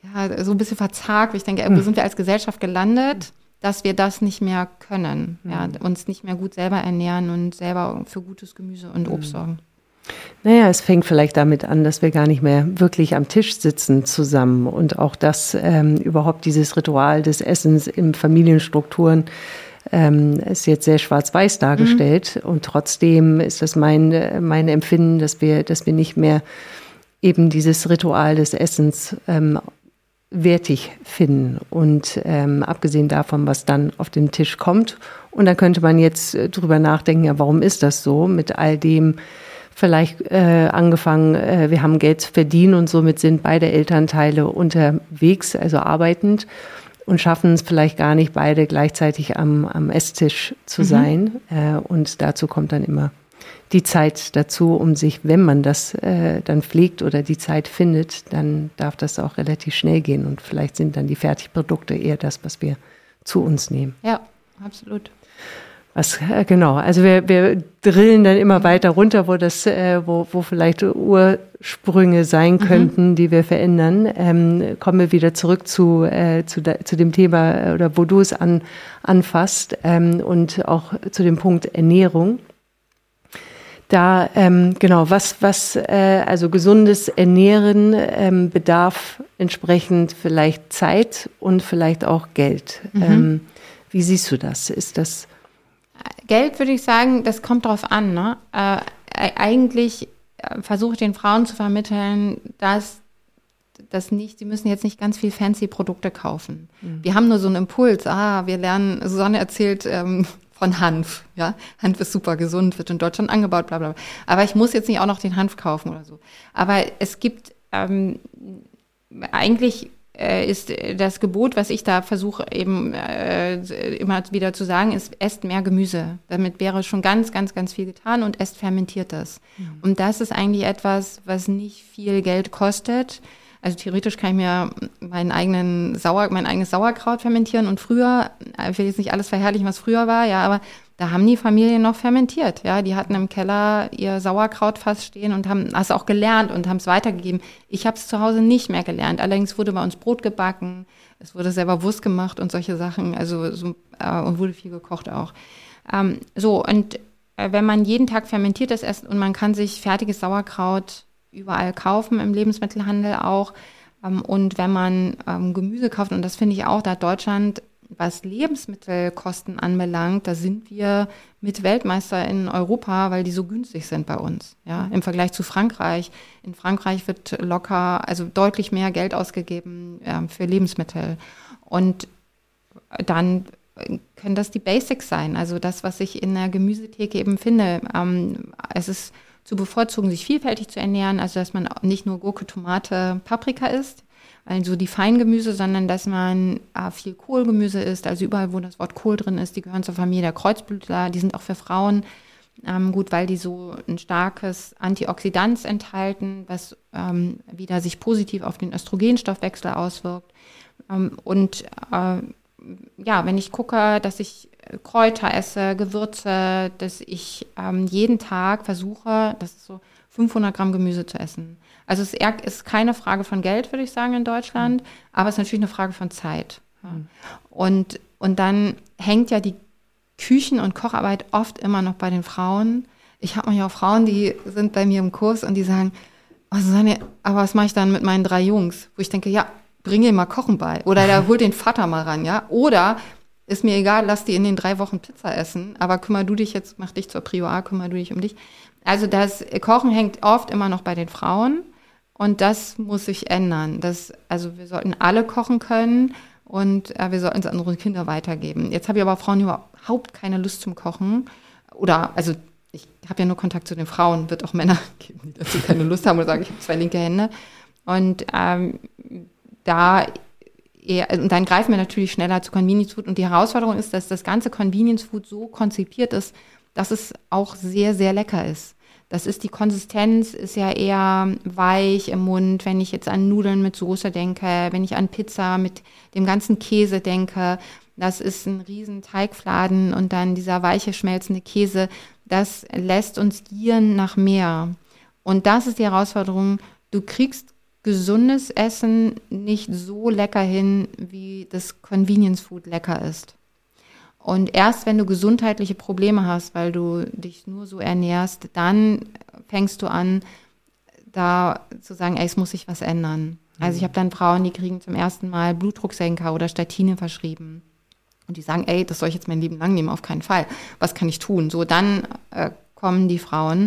ja, so ein bisschen verzagt. Ich denke, wo sind wir als Gesellschaft gelandet, dass wir das nicht mehr können, mhm. ja, uns nicht mehr gut selber ernähren und selber für gutes Gemüse und Obst mhm. sorgen. Naja, es fängt vielleicht damit an, dass wir gar nicht mehr wirklich am Tisch sitzen zusammen und auch das ähm, überhaupt dieses Ritual des Essens in Familienstrukturen ähm, ist jetzt sehr schwarz-weiß dargestellt mhm. und trotzdem ist das mein, mein Empfinden, dass wir, dass wir nicht mehr eben dieses Ritual des Essens ähm, wertig finden und ähm, abgesehen davon, was dann auf den Tisch kommt. Und da könnte man jetzt äh, drüber nachdenken, ja, warum ist das so mit all dem, vielleicht äh, angefangen, äh, wir haben Geld zu verdienen und somit sind beide Elternteile unterwegs, also arbeitend und schaffen es vielleicht gar nicht, beide gleichzeitig am, am Esstisch zu mhm. sein. Äh, und dazu kommt dann immer die Zeit dazu, um sich, wenn man das äh, dann pflegt oder die Zeit findet, dann darf das auch relativ schnell gehen und vielleicht sind dann die Fertigprodukte eher das, was wir zu uns nehmen. Ja, absolut. Was, äh, genau, also wir, wir drillen dann immer weiter runter, wo das, äh, wo, wo vielleicht Ursprünge sein könnten, mhm. die wir verändern. Ähm, kommen wir wieder zurück zu, äh, zu, da, zu dem Thema oder wo du es an, anfasst ähm, und auch zu dem Punkt Ernährung. Da, ähm, genau, was, was, äh, also gesundes Ernähren ähm, bedarf entsprechend vielleicht Zeit und vielleicht auch Geld. Mhm. Ähm, wie siehst du das? Ist das Geld, würde ich sagen, das kommt drauf an. Ne? Äh, eigentlich äh, versuche ich den Frauen zu vermitteln, dass das nicht, sie müssen jetzt nicht ganz viel fancy Produkte kaufen. Mhm. Wir haben nur so einen Impuls, ah, wir lernen, Susanne erzählt ähm, von Hanf. Ja? Hanf ist super gesund, wird in Deutschland angebaut, bla bla bla. Aber ich muss jetzt nicht auch noch den Hanf kaufen oder so. Aber es gibt ähm, eigentlich ist das Gebot, was ich da versuche eben äh, immer wieder zu sagen, ist, esst mehr Gemüse. Damit wäre schon ganz, ganz, ganz viel getan und esst Fermentiertes. Mhm. Und das ist eigentlich etwas, was nicht viel Geld kostet. Also theoretisch kann ich mir meinen eigenen Sauer, mein eigenes Sauerkraut fermentieren und früher, ich will jetzt nicht alles verherrlichen, was früher war, ja, aber da haben die Familien noch fermentiert, ja, die hatten im Keller ihr Sauerkrautfass stehen und haben das auch gelernt und haben es weitergegeben. Ich habe es zu Hause nicht mehr gelernt, allerdings wurde bei uns Brot gebacken, es wurde selber Wurst gemacht und solche Sachen, also so, äh, und wurde viel gekocht auch. Ähm, so, und äh, wenn man jeden Tag fermentiertes isst und man kann sich fertiges Sauerkraut überall kaufen, im Lebensmittelhandel auch, ähm, und wenn man ähm, Gemüse kauft, und das finde ich auch, da hat Deutschland, was Lebensmittelkosten anbelangt, da sind wir mit Weltmeister in Europa, weil die so günstig sind bei uns, ja, im Vergleich zu Frankreich. In Frankreich wird locker, also deutlich mehr Geld ausgegeben äh, für Lebensmittel. Und dann können das die Basics sein, also das, was ich in der Gemüsetheke eben finde. Ähm, es ist zu bevorzugen, sich vielfältig zu ernähren, also dass man nicht nur Gurke, Tomate, Paprika isst, also die Feingemüse, sondern dass man äh, viel Kohlgemüse isst, also überall, wo das Wort Kohl drin ist, die gehören zur Familie der Kreuzblütler, die sind auch für Frauen ähm, gut, weil die so ein starkes Antioxidant enthalten, was ähm, wieder sich positiv auf den Östrogenstoffwechsel auswirkt. Ähm, und äh, ja, wenn ich gucke, dass ich Kräuter esse, Gewürze, dass ich ähm, jeden Tag versuche, das ist so fünfhundert Gramm Gemüse zu essen. Also es ist keine Frage von Geld, würde ich sagen, in Deutschland, mhm. aber es ist natürlich eine Frage von Zeit. Ja. Mhm. Und, und dann hängt ja die Küchen- und Kocharbeit oft immer noch bei den Frauen. Ich habe manchmal auch Frauen, die sind bei mir im Kurs und die sagen, oh Susanne, aber was mache ich dann mit meinen drei Jungs? Wo ich denke, ja, bring ihr mal Kochen bei. Oder da holt den Vater mal ran, ja. Oder ist mir egal, lass die in den drei Wochen Pizza essen, aber kümmer du dich jetzt, mach dich zur Prio A, kümmer du dich um dich. Also das Kochen hängt oft immer noch bei den Frauen und das muss sich ändern. Das, also wir sollten alle kochen können und äh, wir sollten es an unsere Kinder weitergeben. Jetzt habe ich aber Frauen überhaupt keine Lust zum Kochen oder, also ich habe ja nur Kontakt zu den Frauen, wird auch Männer geben, die dazu keine Lust haben oder sagen, ich habe zwei linke Hände und ähm, da eher, und dann greifen wir natürlich schneller zu Convenience Food und die Herausforderung ist, dass das ganze Convenience Food so konzipiert ist, dass es auch sehr, sehr lecker ist. Das ist die Konsistenz, ist ja eher weich im Mund, wenn ich jetzt an Nudeln mit Soße denke, wenn ich an Pizza mit dem ganzen Käse denke. Das ist ein riesen Teigfladen und dann dieser weiche, schmelzende Käse, das lässt uns gieren nach mehr. Und das ist die Herausforderung, du kriegst gesundes Essen nicht so lecker hin, wie das Convenience Food lecker ist. Und erst wenn du gesundheitliche Probleme hast, weil du dich nur so ernährst, dann fängst du an, da zu sagen, ey, es muss sich was ändern. Also ich habe dann Frauen, die kriegen zum ersten Mal Blutdrucksenker oder Statine verschrieben. Und die sagen, ey, das soll ich jetzt mein Leben lang nehmen, auf keinen Fall. Was kann ich tun? So, dann äh, kommen die Frauen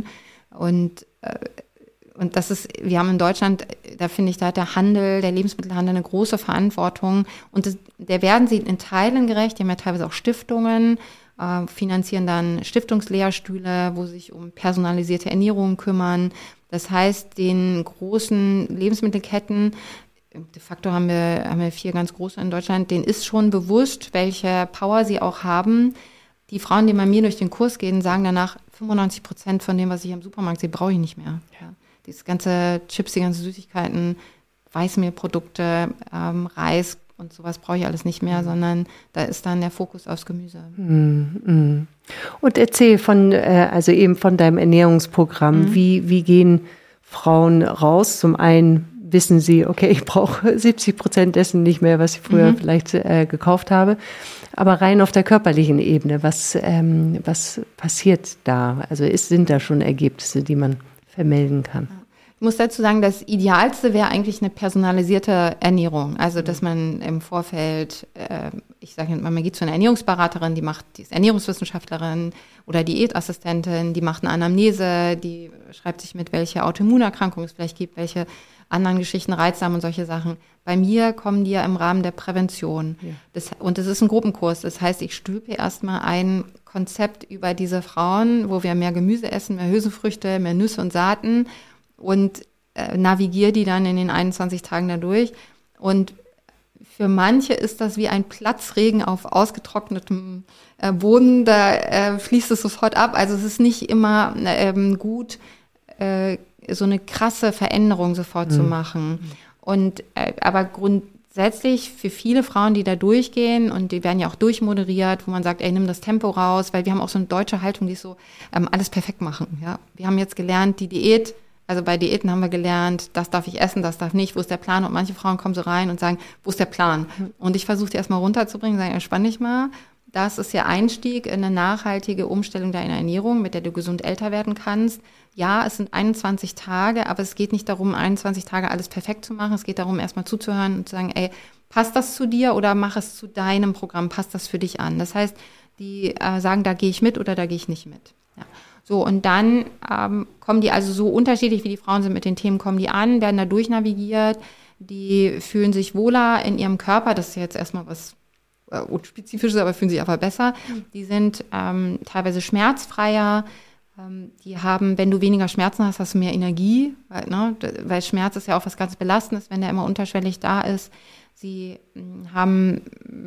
und äh, Und das ist, wir haben in Deutschland, da finde ich, da hat der Handel, der Lebensmittelhandel eine große Verantwortung. Und das, der werden sie in Teilen gerecht. Die haben ja teilweise auch Stiftungen, äh, finanzieren dann Stiftungslehrstühle, wo sie sich um personalisierte Ernährung kümmern. Das heißt, den großen Lebensmittelketten, de facto haben wir, haben wir vier ganz große in Deutschland, denen ist schon bewusst, welche Power sie auch haben. Die Frauen, die bei mir durch den Kurs gehen, sagen danach, fünfundneunzig Prozent von dem, was ich im Supermarkt sehe, brauche ich nicht mehr. Ja. Dieses ganze Chips, die ganzen Süßigkeiten, Weißmehlprodukte, ähm, Reis und sowas brauche ich alles nicht mehr, sondern da ist dann der Fokus aufs Gemüse. Mm-hmm. Und erzähl von, äh, also eben von deinem Ernährungsprogramm. Mhm. Wie, wie gehen Frauen raus? Zum einen wissen sie, okay, ich brauche siebzig Prozent dessen nicht mehr, was ich früher mhm. vielleicht äh, gekauft habe. Aber rein auf der körperlichen Ebene, was, ähm, was passiert da? Also ist, sind da schon Ergebnisse, die man vermelden kann? Ich muss dazu sagen, das Idealste wäre eigentlich eine personalisierte Ernährung. Also, dass man im Vorfeld, äh, ich sage immer, man geht zu einer Ernährungsberaterin, die macht, die ist Ernährungswissenschaftlerin oder Diätassistentin, die macht eine Anamnese, die schreibt sich mit, welche Autoimmunerkrankung es vielleicht gibt, welche anderen Geschichten, Reizdarm und solche Sachen. Bei mir kommen die ja im Rahmen der Prävention. Ja. Das, und das ist ein Gruppenkurs. Das heißt, ich stülpe erstmal ein Konzept über diese Frauen, wo wir mehr Gemüse essen, mehr Hülsenfrüchte, mehr Nüsse und Saaten und äh, navigiere die dann in den einundzwanzig Tagen dadurch. Und für manche ist das wie ein Platzregen auf ausgetrocknetem äh, Boden, da äh, fließt es sofort ab. Also es ist nicht immer ähm, gut, äh, so eine krasse Veränderung sofort mhm. zu machen. Und äh, aber grundsätzlich für viele Frauen, die da durchgehen, und die werden ja auch durchmoderiert, wo man sagt, ey, nimm das Tempo raus, weil wir haben auch so eine deutsche Haltung, die ist so, ähm, alles perfekt machen. Ja, wir haben jetzt gelernt, die Diät, also bei Diäten haben wir gelernt, das darf ich essen, das darf nicht, wo ist der Plan? Und manche Frauen kommen so rein und sagen, wo ist der Plan? Mhm. Und ich versuche die erstmal runterzubringen, sagen, entspann dich mal. Das ist der Einstieg in eine nachhaltige Umstellung deiner Ernährung, mit der du gesund älter werden kannst. Ja, es sind einundzwanzig Tage, aber es geht nicht darum, einundzwanzig Tage alles perfekt zu machen. Es geht darum, erstmal zuzuhören und zu sagen, ey, passt das zu dir oder mach es zu deinem Programm, passt das für dich an? Das heißt, die äh, sagen, da gehe ich mit oder da gehe ich nicht mit. Ja. So, und dann ähm, kommen die also so unterschiedlich, wie die Frauen sind mit den Themen, kommen die an, werden da durchnavigiert, die fühlen sich wohler in ihrem Körper. Das ist jetzt erstmal was unspezifisches, aber fühlen sich aber besser. Die sind ähm, teilweise schmerzfreier. Ähm, die haben, wenn du weniger Schmerzen hast, hast du mehr Energie, weil, ne, weil Schmerz ist ja auch was ganz Belastendes, wenn der immer unterschwellig da ist. Sie mh, haben,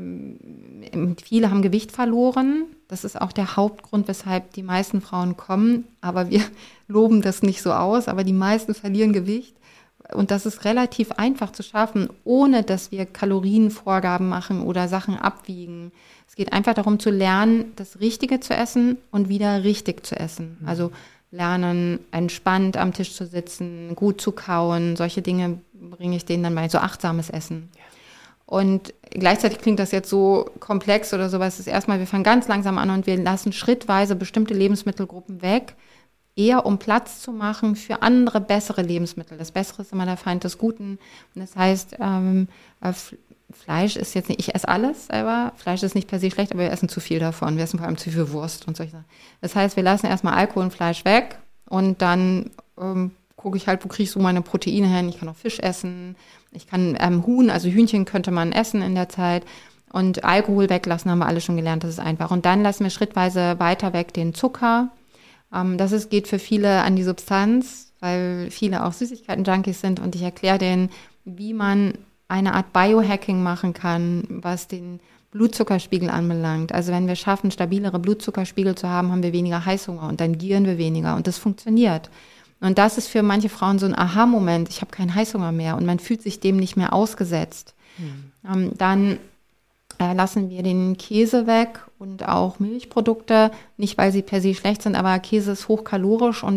mh, viele haben Gewicht verloren. Das ist auch der Hauptgrund, weshalb die meisten Frauen kommen. Aber wir loben das nicht so aus, aber die meisten verlieren Gewicht. Und das ist relativ einfach zu schaffen, ohne dass wir Kalorienvorgaben machen oder Sachen abwiegen. Es geht einfach darum zu lernen, das Richtige zu essen und wieder richtig zu essen. Also lernen, entspannt am Tisch zu sitzen, gut zu kauen. Solche Dinge bringe ich denen dann bei, so achtsames Essen. Und gleichzeitig klingt das jetzt so komplex oder sowas. Es ist erstmal, wir fangen ganz langsam an und wir lassen schrittweise bestimmte Lebensmittelgruppen weg, eher um Platz zu machen für andere, bessere Lebensmittel. Das Bessere ist immer der Feind des Guten. Und das heißt, ähm, Fleisch ist jetzt nicht, ich esse alles selber, Fleisch ist nicht per se schlecht, aber wir essen zu viel davon. Wir essen vor allem zu viel Wurst und solche Sachen. Das heißt, wir lassen erstmal Alkohol und Fleisch weg und dann ähm, gucke ich halt, wo kriege ich so meine Proteine her. Ich kann auch Fisch essen, ich kann ähm, Huhn, also Hühnchen könnte man essen in der Zeit. Und Alkohol weglassen, haben wir alle schon gelernt, das ist einfach. Und dann lassen wir schrittweise weiter weg den Zucker. Das ist, geht für viele an die Substanz, weil viele auch Süßigkeiten-Junkies sind und ich erkläre denen, wie man eine Art Biohacking machen kann, was den Blutzuckerspiegel anbelangt. Also wenn wir schaffen, stabilere Blutzuckerspiegel zu haben, haben wir weniger Heißhunger und dann gieren wir weniger und das funktioniert. Und das ist für manche Frauen so ein Aha-Moment, ich habe keinen Heißhunger mehr und man fühlt sich dem nicht mehr ausgesetzt. Mhm. Ähm, dann äh, lassen wir den Käse weg und auch Milchprodukte, nicht weil sie per se schlecht sind, aber Käse ist hochkalorisch und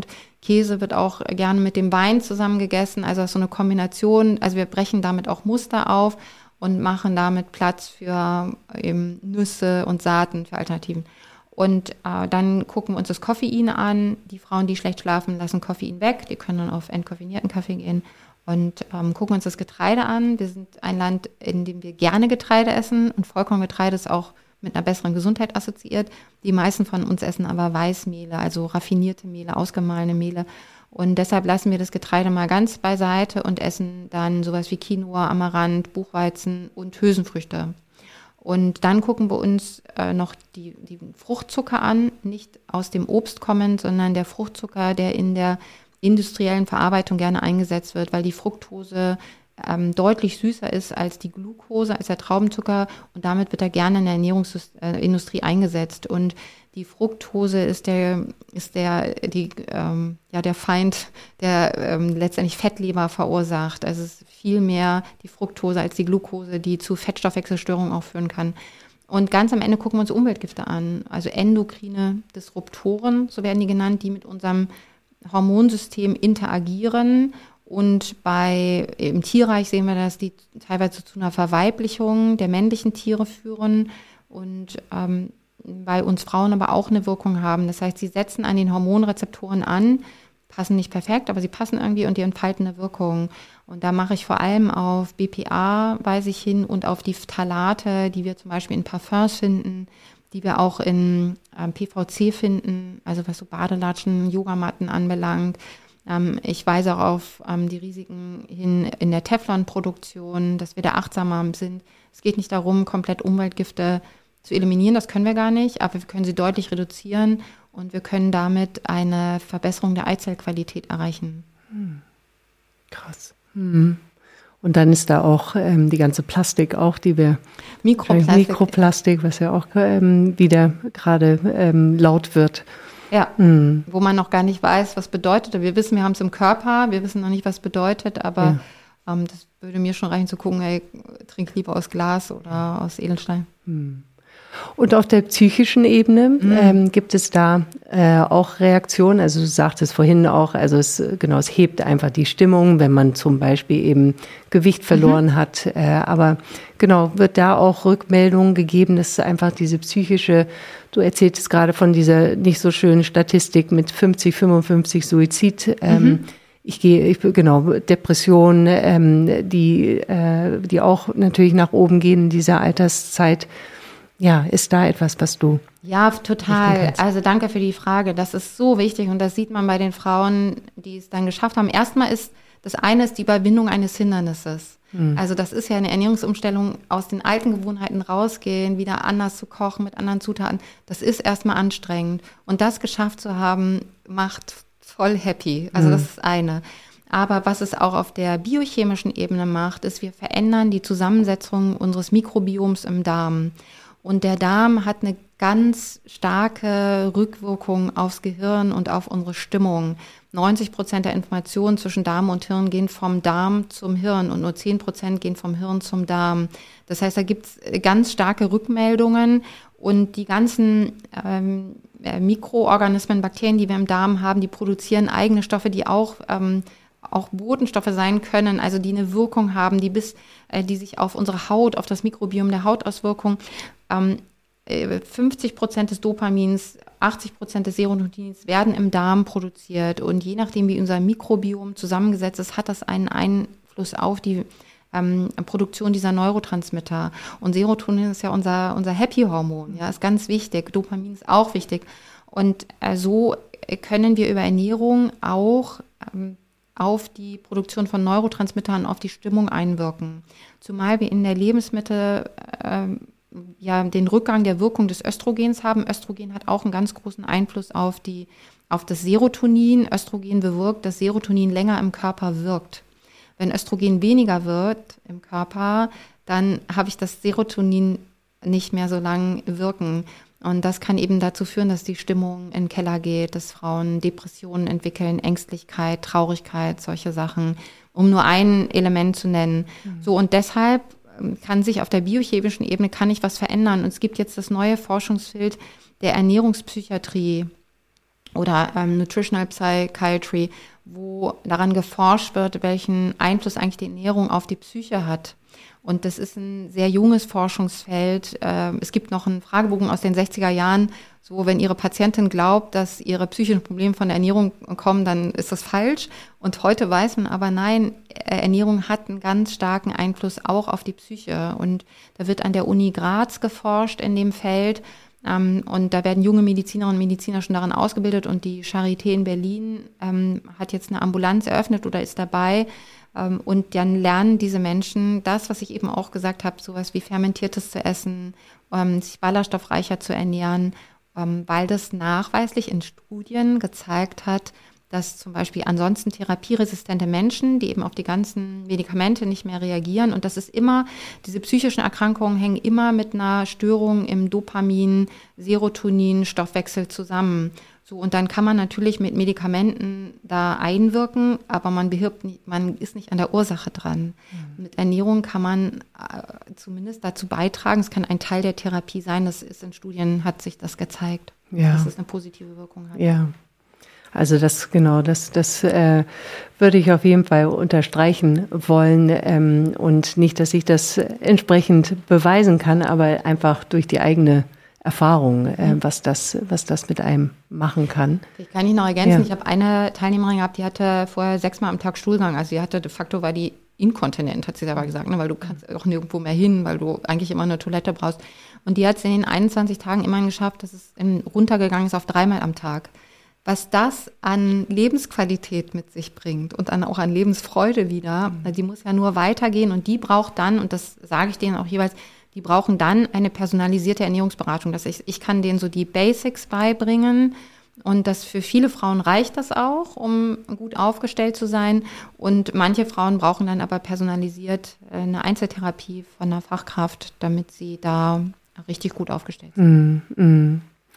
Käse wird auch gerne mit dem Wein zusammen gegessen, also das ist so eine Kombination. Also wir brechen damit auch Muster auf und machen damit Platz für eben Nüsse und Saaten, für Alternativen. Und äh, dann gucken wir uns das Koffein an. Die Frauen, die schlecht schlafen, lassen Koffein weg. Die können dann auf entkoffinierten Kaffee gehen und ähm, gucken uns das Getreide an. Wir sind ein Land, in dem wir gerne Getreide essen und Vollkorngetreide ist auch mit einer besseren Gesundheit assoziiert. Die meisten von uns essen aber Weißmehle, also raffinierte Mehle, ausgemahlene Mehle. Und deshalb lassen wir das Getreide mal ganz beiseite und essen dann sowas wie Quinoa, Amaranth, Buchweizen und Hülsenfrüchte. Und dann gucken wir uns äh, noch die, die Fruchtzucker an, nicht aus dem Obst kommend, sondern der Fruchtzucker, der in der industriellen Verarbeitung gerne eingesetzt wird, weil die Fructose ähm, deutlich süßer ist als die Glucose, als der Traubenzucker und damit wird er gerne in der Ernährungsindustrie eingesetzt. Und die Fructose ist der, ist der, die, ähm, ja, der Feind, der ähm, letztendlich Fettleber verursacht. Also es ist viel mehr die Fructose als die Glucose, die zu Fettstoffwechselstörungen auch führen kann. Und ganz am Ende gucken wir uns Umweltgifte an, also endokrine Disruptoren, so werden die genannt, die mit unserem Hormonsystem interagieren. Und bei im Tierreich sehen wir, dass die teilweise zu einer Verweiblichung der männlichen Tiere führen und ähm, bei uns Frauen aber auch eine Wirkung haben. Das heißt, sie setzen an den Hormonrezeptoren an, passen nicht perfekt, aber sie passen irgendwie und die entfalten eine Wirkung. Und da mache ich vor allem auf B P A, weise ich hin, und auf die Phthalate, die wir zum Beispiel in Parfums finden, die wir auch in ähm, P V C finden, also was so Badelatschen, Yogamatten anbelangt. Ähm, ich weise auch auf ähm, die Risiken hin in der Teflon-Produktion, dass wir da achtsamer sind. Es geht nicht darum, komplett Umweltgifte zu eliminieren, das können wir gar nicht, aber wir können sie deutlich reduzieren und wir können damit eine Verbesserung der Eizellqualität erreichen. Hm. Krass. Hm. Und dann ist da auch ähm, die ganze Plastik auch, die wir Mikroplastik, Mikroplastik, was ja auch ähm, wieder gerade ähm, laut wird. Ja, hm. wo man noch gar nicht weiß, was bedeutet. Wir wissen, wir haben es im Körper, wir wissen noch nicht, was bedeutet, aber ja. ähm, das würde mir schon reichen zu gucken, hey, trink lieber aus Glas oder aus Edelstein. Hm. Und auf der psychischen Ebene mhm. ähm, gibt es da äh, auch Reaktionen? Also du sagtest vorhin auch, also es genau, es hebt einfach die Stimmung, wenn man zum Beispiel eben Gewicht verloren mhm. hat. Äh, aber genau, wird da auch Rückmeldungen gegeben, dass einfach diese psychische, du erzähltest gerade von dieser nicht so schönen Statistik mit fünfzig, fünfundfünfzig Suizid. Ähm, mhm. Ich gehe, ich, genau, Depressionen, ähm, die, äh, die auch natürlich nach oben gehen in dieser Alterszeit. Ja, ist da etwas, was du... Ja, total. Also danke für die Frage. Das ist so wichtig und das sieht man bei den Frauen, die es dann geschafft haben. Erstmal ist, das eine ist die Überwindung eines Hindernisses. Mhm. Also das ist ja eine Ernährungsumstellung, aus den alten Gewohnheiten rausgehen, wieder anders zu kochen mit anderen Zutaten. Das ist erstmal anstrengend. Und das geschafft zu haben, macht voll happy. Also mhm. das ist eine. Aber was es auch auf der biochemischen Ebene macht, ist, wir verändern die Zusammensetzung unseres Mikrobioms im Darm. Und der Darm hat eine ganz starke Rückwirkung aufs Gehirn und auf unsere Stimmung. neunzig Prozent der Informationen zwischen Darm und Hirn gehen vom Darm zum Hirn und nur zehn Prozent gehen vom Hirn zum Darm. Das heißt, da gibt es ganz starke Rückmeldungen und die ganzen ähm, Mikroorganismen, Bakterien, die wir im Darm haben, die produzieren eigene Stoffe, die auch ähm, auch Botenstoffe sein können, also die eine Wirkung haben, die bis, äh, die sich auf unsere Haut, auf das Mikrobiom der Haut auswirken. Ähm, fünfzig Prozent des Dopamins, achtzig Prozent des Serotonins werden im Darm produziert und je nachdem, wie unser Mikrobiom zusammengesetzt ist, hat das einen Einfluss auf die ähm, Produktion dieser Neurotransmitter. Und Serotonin ist ja unser, unser Happy-Hormon, ja, ist ganz wichtig. Dopamin ist auch wichtig. Und äh, so können wir über Ernährung auch ähm, auf die Produktion von Neurotransmittern, auf die Stimmung einwirken. Zumal wir in der Lebensmittel äh, ja den Rückgang der Wirkung des Östrogens haben. Östrogen hat auch einen ganz großen Einfluss auf die, auf das Serotonin. Östrogen bewirkt, dass Serotonin länger im Körper wirkt. Wenn Östrogen weniger wird im Körper, dann habe ich das Serotonin nicht mehr so lang wirken. Und das kann eben dazu führen, dass die Stimmung in den Keller geht, dass Frauen Depressionen entwickeln, Ängstlichkeit, Traurigkeit, solche Sachen, um nur ein Element zu nennen. Mhm. So, und deshalb kann sich auf der biochemischen Ebene kann ich was verändern. Und es gibt jetzt das neue Forschungsfeld der Ernährungspsychiatrie. oder ähm, Nutritional Psychiatry, wo daran geforscht wird, welchen Einfluss eigentlich die Ernährung auf die Psyche hat. Und das ist ein sehr junges Forschungsfeld. Es gibt noch einen Fragebogen aus den sechziger Jahren, so wenn Ihre Patientin glaubt, dass ihre psychischen Probleme von der Ernährung kommen, dann ist das falsch. Und heute weiß man aber, nein, Ernährung hat einen ganz starken Einfluss auch auf die Psyche. Und da wird an der Uni Graz geforscht in dem Feld. Und da werden junge Medizinerinnen und Mediziner schon daran ausgebildet. Und die Charité in Berlin hat jetzt eine Ambulanz eröffnet oder ist dabei. Und dann lernen diese Menschen das, was ich eben auch gesagt habe, sowas wie Fermentiertes zu essen, sich ballaststoffreicher zu ernähren, weil das nachweislich in Studien gezeigt hat, dass zum Beispiel ansonsten therapieresistente Menschen, die eben auf die ganzen Medikamente nicht mehr reagieren, und das ist immer, diese psychischen Erkrankungen hängen immer mit einer Störung im Dopamin, Serotonin, Stoffwechsel zusammen. So, und dann kann man natürlich mit Medikamenten da einwirken, aber man bewirbt nicht, man ist nicht an der Ursache dran. Mhm. Mit Ernährung kann man äh, zumindest dazu beitragen, es kann ein Teil der Therapie sein, das ist in Studien, hat sich das gezeigt, ja, dass es eine positive Wirkung hat. Ja. Also das, genau, das, das äh, würde ich auf jeden Fall unterstreichen wollen, ähm, und nicht, dass ich das entsprechend beweisen kann, aber einfach durch die eigene Erfahrung, äh, was das, was das mit einem machen kann. Ich kann ich noch ergänzen, ja. Ich habe eine Teilnehmerin gehabt, die hatte vorher sechsmal am Tag Stuhlgang, also die hatte de facto war die inkontinent, hat sie selber gesagt, ne, weil du kannst auch nirgendwo mehr hin, weil du eigentlich immer eine Toilette brauchst. Und die hat es in den einundzwanzig Tagen immerhin geschafft, dass es in, runtergegangen ist auf dreimal am Tag. Was das an Lebensqualität mit sich bringt und dann auch an Lebensfreude wieder, mhm. die muss ja nur weitergehen und die braucht dann, und das sage ich denen auch jeweils, die brauchen dann eine personalisierte Ernährungsberatung. Das heißt, ich kann denen so die Basics beibringen und das für viele Frauen reicht das auch, um gut aufgestellt zu sein, und manche Frauen brauchen dann aber personalisiert eine Einzeltherapie von einer Fachkraft, damit sie da richtig gut aufgestellt sind. Mm, mm.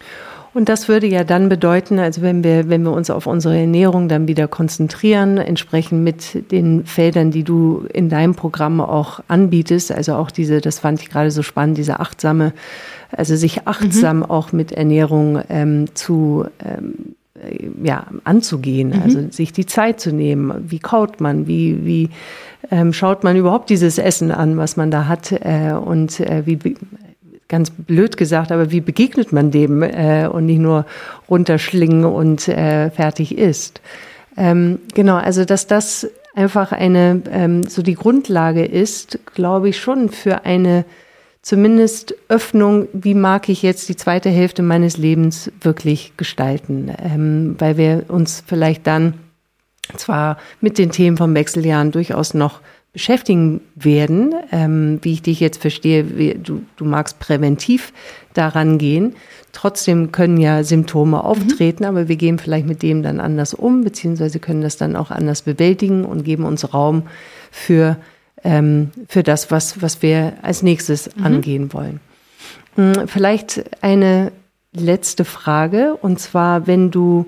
Und das würde ja dann bedeuten, also wenn wir, wenn wir uns auf unsere Ernährung dann wieder konzentrieren, entsprechend mit den Feldern, die du in deinem Programm auch anbietest, also auch diese, das fand ich gerade so spannend, diese achtsame, also sich achtsam mhm. auch mit Ernährung ähm, zu, ähm, ja, anzugehen, mhm. also sich die Zeit zu nehmen. Wie kaut man, wie, wie ähm, schaut man überhaupt dieses Essen an, was man da hat, äh, und äh, wie ganz blöd gesagt, aber wie begegnet man dem äh, und nicht nur runterschlingen und äh, fertig ist. Ähm, genau, also dass das einfach eine, ähm, so die Grundlage ist, glaube ich schon für eine zumindest Öffnung, wie mag ich jetzt die zweite Hälfte meines Lebens wirklich gestalten, ähm, weil wir uns vielleicht dann zwar mit den Themen von Wechseljahren durchaus noch beschäftigen werden, ähm, wie ich dich jetzt verstehe, wie, du, du magst präventiv daran gehen. Trotzdem können ja Symptome auftreten, mhm. aber wir gehen vielleicht mit dem dann anders um, beziehungsweise können das dann auch anders bewältigen und geben uns Raum für, ähm, für das, was, was wir als nächstes mhm. angehen wollen. Vielleicht eine letzte Frage, und zwar, wenn du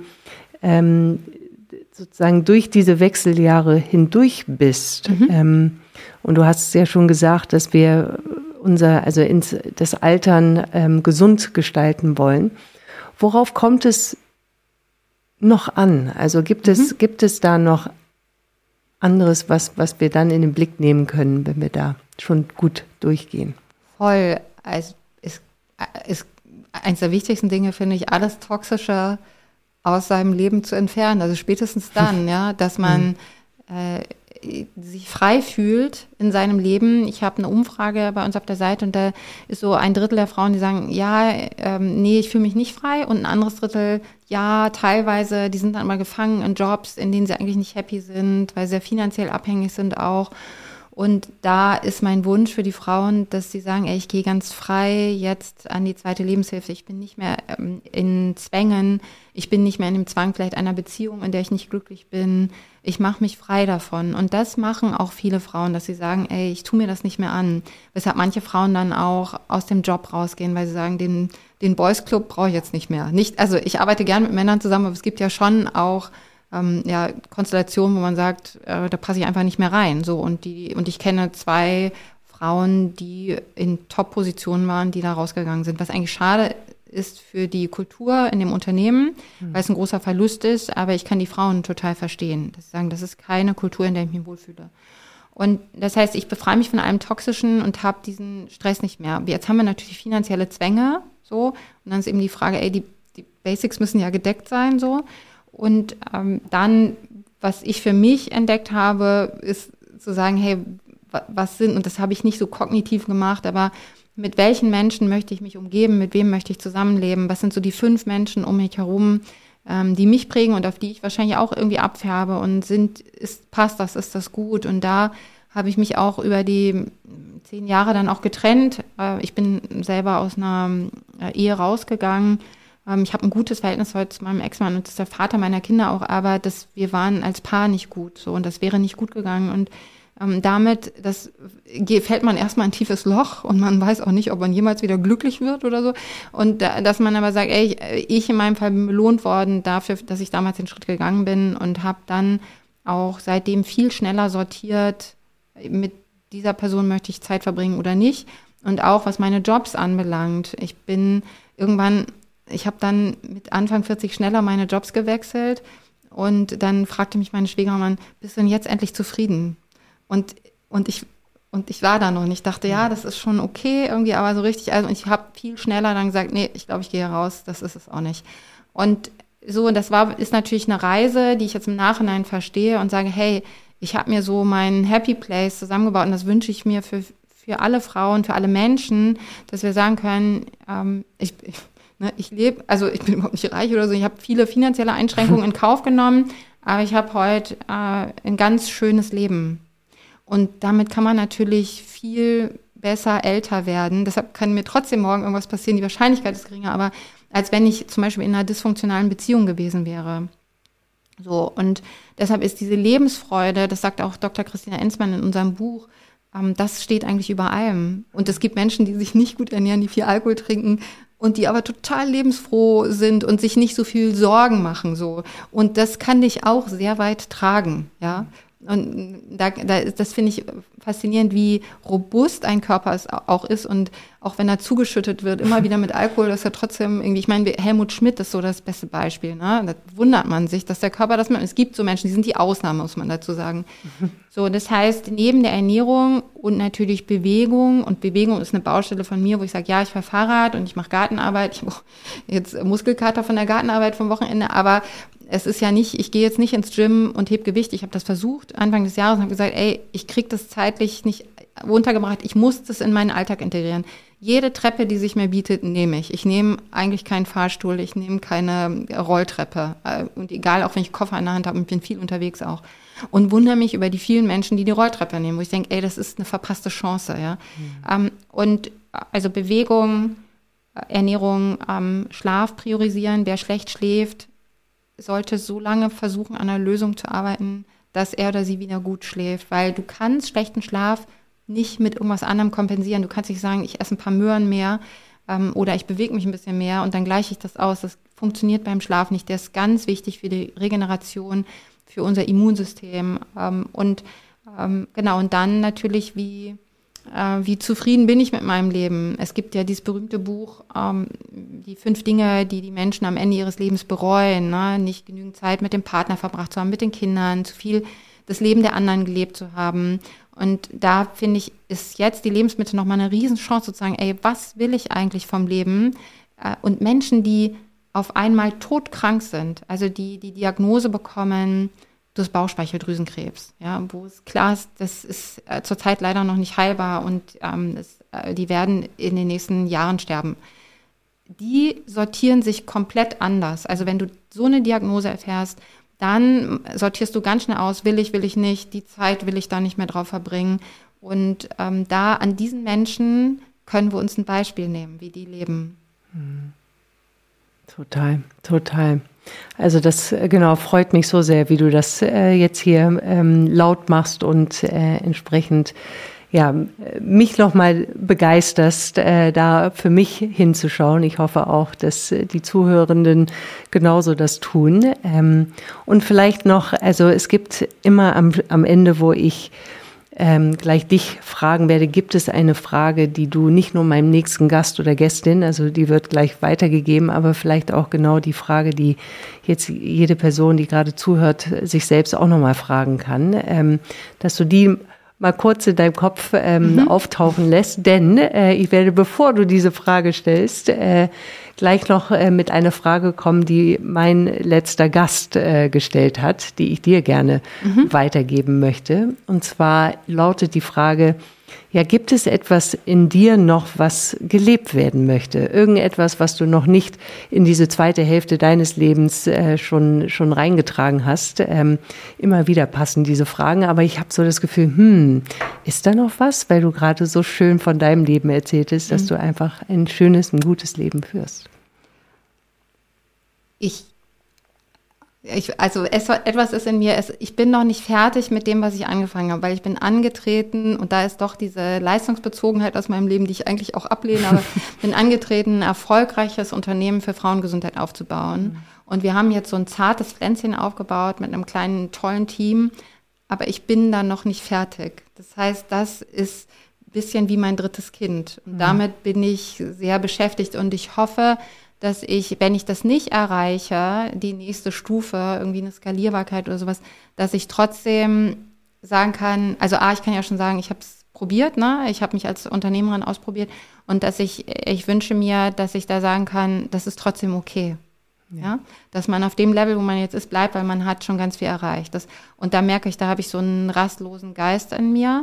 ähm, sozusagen durch diese Wechseljahre hindurch bist. Mhm. Ähm, und du hast ja schon gesagt, dass wir unser, also ins, das Altern ähm, gesund gestalten wollen. Worauf kommt es noch an? Also gibt es, mhm. gibt es da noch anderes, was, was wir dann in den Blick nehmen können, wenn wir da schon gut durchgehen? Voll. Also ist, ist eins der wichtigsten Dinge, finde ich, alles Toxische aus seinem Leben zu entfernen. Also spätestens dann, ja, dass man äh, sich frei fühlt in seinem Leben. Ich habe eine Umfrage bei uns auf der Seite und da ist so ein Drittel der Frauen, die sagen, ja, ähm, nee, ich fühle mich nicht frei, und ein anderes Drittel, ja, teilweise, die sind dann mal gefangen in Jobs, in denen sie eigentlich nicht happy sind, weil sie sehr finanziell abhängig sind auch. Und da ist mein Wunsch für die Frauen, dass sie sagen, ey, ich gehe ganz frei jetzt an die zweite Lebenshälfte. Ich bin nicht mehr ähm, in Zwängen. Ich bin nicht mehr in dem Zwang vielleicht einer Beziehung, in der ich nicht glücklich bin. Ich mache mich frei davon. Und das machen auch viele Frauen, dass sie sagen, ey, ich tue mir das nicht mehr an. Weshalb manche Frauen dann auch aus dem Job rausgehen, weil sie sagen, den, den Boys Club brauche ich jetzt nicht mehr. Nicht, also ich arbeite gerne mit Männern zusammen, aber es gibt ja schon auch Ähm, ja, Konstellationen, wo man sagt, äh, da passe ich einfach nicht mehr rein. So, und die, und ich kenne zwei Frauen, die in Top-Positionen waren, die da rausgegangen sind. Was eigentlich schade ist für die Kultur in dem Unternehmen, mhm. weil es ein großer Verlust ist, aber ich kann die Frauen total verstehen. Das sagen, das ist keine Kultur, in der ich mich wohlfühle. Und das heißt, ich befreie mich von allem Toxischen und habe diesen Stress nicht mehr. Jetzt haben wir natürlich finanzielle Zwänge, so, und dann ist eben die Frage, ey, die, die Basics müssen ja gedeckt sein, so. Und ähm, dann, was ich für mich entdeckt habe, ist zu sagen, hey, was sind, und das habe ich nicht so kognitiv gemacht, aber mit welchen Menschen möchte ich mich umgeben, mit wem möchte ich zusammenleben, was sind so die fünf Menschen um mich herum, ähm, die mich prägen und auf die ich wahrscheinlich auch irgendwie abfärbe und sind, ist, passt das, ist das gut? Und da habe ich mich auch über die zehn Jahre dann auch getrennt. Äh, ich bin selber aus einer äh, Ehe rausgegangen. Ähm, ich habe ein gutes Verhältnis heute zu meinem Ex-Mann und das ist der Vater meiner Kinder auch, aber das, wir waren als Paar nicht gut, so, und das wäre nicht gut gegangen. Und ähm, damit, das fällt man erstmal ein tiefes Loch und man weiß auch nicht, ob man jemals wieder glücklich wird oder so. Und da, dass man aber sagt, ey, ich in meinem Fall bin belohnt worden dafür, dass ich damals den Schritt gegangen bin und habe dann auch seitdem viel schneller sortiert, mit dieser Person möchte ich Zeit verbringen oder nicht. Und auch was meine Jobs anbelangt. Ich bin irgendwann, ich habe dann mit Anfang vierzig schneller meine Jobs gewechselt und dann fragte mich meine Schwiegermann, bist du denn jetzt endlich zufrieden? Und, und ich, und ich war da noch nicht. Ich dachte, ja, das ist schon okay irgendwie, aber so richtig, also, und ich habe viel schneller dann gesagt, nee, ich glaube, ich gehe raus, das ist es auch nicht. Und so, und das war, ist natürlich eine Reise, die ich jetzt im Nachhinein verstehe und sage, hey, ich habe mir so meinen Happy Place zusammengebaut und das wünsche ich mir für, für alle Frauen, für alle Menschen, dass wir sagen können, ähm, ich, ich, ne, ich lebe, also ich bin überhaupt nicht reich oder so, ich habe viele finanzielle Einschränkungen in Kauf genommen, aber ich habe heute äh, ein ganz schönes Leben. Und damit kann man natürlich viel besser älter werden. Deshalb kann mir trotzdem morgen irgendwas passieren. Die Wahrscheinlichkeit ist geringer, aber als wenn ich zum Beispiel in einer dysfunktionalen Beziehung gewesen wäre. So, und deshalb ist diese Lebensfreude, das sagt auch Doktor Christina Enzmann in unserem Buch, ähm, das steht eigentlich über allem. Und es gibt Menschen, die sich nicht gut ernähren, die viel Alkohol trinken und die aber total lebensfroh sind und sich nicht so viel Sorgen machen. So. Und das kann dich auch sehr weit tragen, ja. Und da, da ist, das finde ich faszinierend, wie robust ein Körper es auch ist und auch wenn er zugeschüttet wird, immer wieder mit Alkohol, dass er trotzdem irgendwie, ich meine, Helmut Schmidt ist so das beste Beispiel, ne? Da wundert man sich, dass der Körper das macht. Es gibt so Menschen, die sind die Ausnahme, muss man dazu sagen. So, das heißt, neben der Ernährung und natürlich Bewegung, und Bewegung ist eine Baustelle von mir, wo ich sage, ja, ich fahre Fahrrad und ich mache Gartenarbeit, ich habe jetzt Muskelkater von der Gartenarbeit vom Wochenende, aber es ist ja nicht, ich gehe jetzt nicht ins Gym und heb Gewicht. Ich habe das versucht Anfang des Jahres und habe gesagt, ey, ich kriege das zeitlich nicht untergebracht. Ich muss das in meinen Alltag integrieren. Jede Treppe, die sich mir bietet, nehme ich. Ich nehme eigentlich keinen Fahrstuhl, ich nehme keine Rolltreppe. Und egal, auch wenn ich Koffer in der Hand habe, ich bin viel unterwegs auch. Und wundere mich über die vielen Menschen, die die Rolltreppe nehmen, wo ich denke, ey, das ist eine verpasste Chance. Ja. Mhm. Und also Bewegung, Ernährung, Schlaf priorisieren. Wer schlecht schläft, sollte so lange versuchen, an einer Lösung zu arbeiten, dass er oder sie wieder gut schläft. Weil du kannst schlechten Schlaf nicht mit irgendwas anderem kompensieren. Du kannst nicht sagen, ich esse ein paar Möhren mehr ähm, oder ich bewege mich ein bisschen mehr und dann gleiche ich das aus. Das funktioniert beim Schlaf nicht. Der ist ganz wichtig für die Regeneration, für unser Immunsystem. Ähm, und ähm, genau, und dann natürlich, wie äh, wie zufrieden bin ich mit meinem Leben. Es gibt ja dieses berühmte Buch, ähm, die fünf Dinge, die die Menschen am Ende ihres Lebens bereuen. Ne? Nicht genügend Zeit mit dem Partner verbracht zu haben, mit den Kindern, zu viel das Leben der anderen gelebt zu haben. Und da, finde ich, ist jetzt die Lebensmitte nochmal eine Riesenchance, sozusagen, ey, was will ich eigentlich vom Leben? Und Menschen, die auf einmal todkrank sind, also die die Diagnose bekommen, du hast Bauchspeicheldrüsenkrebs, ja, wo es klar ist, das ist äh, zurzeit leider noch nicht heilbar und ähm, das, äh, die werden in den nächsten Jahren sterben. Die sortieren sich komplett anders. Also wenn du so eine Diagnose erfährst, dann sortierst du ganz schnell aus, will ich, will ich nicht, die Zeit will ich da nicht mehr drauf verbringen. Und ähm, da an diesen Menschen können wir uns ein Beispiel nehmen, wie die leben. Total, total. Also das genau freut mich so sehr, wie du das äh, jetzt hier ähm, laut machst und äh, entsprechend ja mich noch mal begeisterst, äh, da für mich hinzuschauen. Ich hoffe auch, dass äh, die Zuhörenden genauso das tun. Ähm, und vielleicht noch, also es gibt immer am, am Ende, wo ich ähm, gleich dich fragen werde, gibt es eine Frage, die du nicht nur meinem nächsten Gast oder Gästin, also die wird gleich weitergegeben, aber vielleicht auch genau die Frage, die jetzt jede Person, die gerade zuhört, sich selbst auch nochmal fragen kann, ähm, dass du die mal kurz in deinem Kopf ähm, mhm. auftauchen lässt, denn äh, ich werde, bevor du diese Frage stellst, äh, gleich noch äh, mit einer Frage kommen, die mein letzter Gast äh, gestellt hat, die ich dir gerne mhm. weitergeben möchte. Und zwar lautet die Frage, ja, gibt es etwas in dir noch, was gelebt werden möchte? Irgendetwas, was du noch nicht in diese zweite Hälfte deines Lebens äh, schon schon reingetragen hast? Ähm, immer wieder passen diese Fragen, aber ich habe so das Gefühl, hm, ist da noch was? Weil du gerade so schön von deinem Leben erzähltest, dass mhm. du einfach ein schönes, ein gutes Leben führst. Ich Ich, also es, etwas ist in mir, es, ich bin noch nicht fertig mit dem, was ich angefangen habe, weil ich bin angetreten und da ist doch diese Leistungsbezogenheit aus meinem Leben, die ich eigentlich auch ablehne, aber bin angetreten, ein erfolgreiches Unternehmen für Frauengesundheit aufzubauen. Mhm. Und wir haben jetzt so ein zartes Pflänzchen aufgebaut mit einem kleinen, tollen Team, aber ich bin da noch nicht fertig. Das heißt, das ist ein bisschen wie mein drittes Kind. Und mhm. damit bin ich sehr beschäftigt und ich hoffe, dass ich, wenn ich das nicht erreiche, die nächste Stufe, irgendwie eine Skalierbarkeit oder sowas, dass ich trotzdem sagen kann, also A, ich kann ja schon sagen, ich habe es probiert, ne? Ich habe mich als Unternehmerin ausprobiert und dass ich, ich wünsche mir, dass ich da sagen kann, das ist trotzdem okay. Ja. ja, dass man auf dem Level, wo man jetzt ist, bleibt, weil man hat schon ganz viel erreicht. Das, und da merke ich, da habe ich so einen rastlosen Geist in mir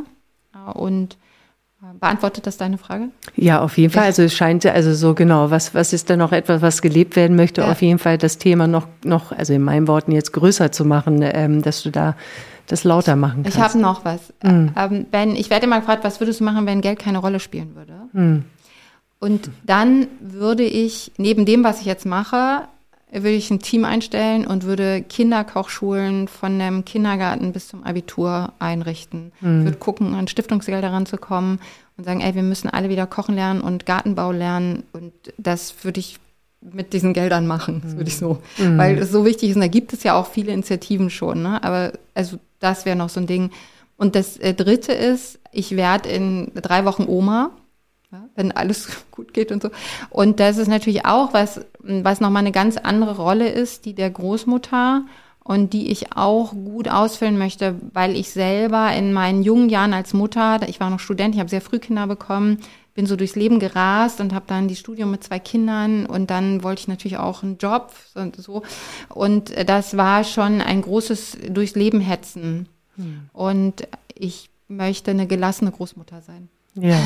und beantwortet das deine Frage? Ja, auf jeden Fall. Also es scheint, also so genau, was, was ist da noch etwas, was gelebt werden möchte? Ja. Auf jeden Fall das Thema noch, noch, also in meinen Worten jetzt größer zu machen, ähm, dass du da das lauter machen kannst. Ich habe noch was. Mhm. Ähm, wenn, ich werde immer gefragt, was würdest du machen, wenn Geld keine Rolle spielen würde? Mhm. Und dann würde ich, neben dem, was ich jetzt mache, würde ich ein Team einstellen und würde Kinderkochschulen von dem Kindergarten bis zum Abitur einrichten. Mhm. Ich würde gucken, an Stiftungsgelder ranzukommen und sagen, ey, wir müssen alle wieder kochen lernen und Gartenbau lernen. Und das würde ich mit diesen Geldern machen, das würde ich so. Mhm. Weil es so wichtig ist, und da gibt es ja auch viele Initiativen schon, ne? Aber also das wäre noch so ein Ding. Und das äh, Dritte ist, ich werde in drei Wochen Oma. Ja, wenn alles gut geht und so. Und das ist natürlich auch was, was nochmal eine ganz andere Rolle ist, die der Großmutter und die ich auch gut ausfüllen möchte, weil ich selber in meinen jungen Jahren als Mutter, ich war noch Student, ich habe sehr früh Kinder bekommen, bin so durchs Leben gerast und habe dann die Studium mit zwei Kindern und dann wollte ich natürlich auch einen Job und so. Und das war schon ein großes durchs Leben hetzen. Hm. Und ich möchte eine gelassene Großmutter sein. Ja.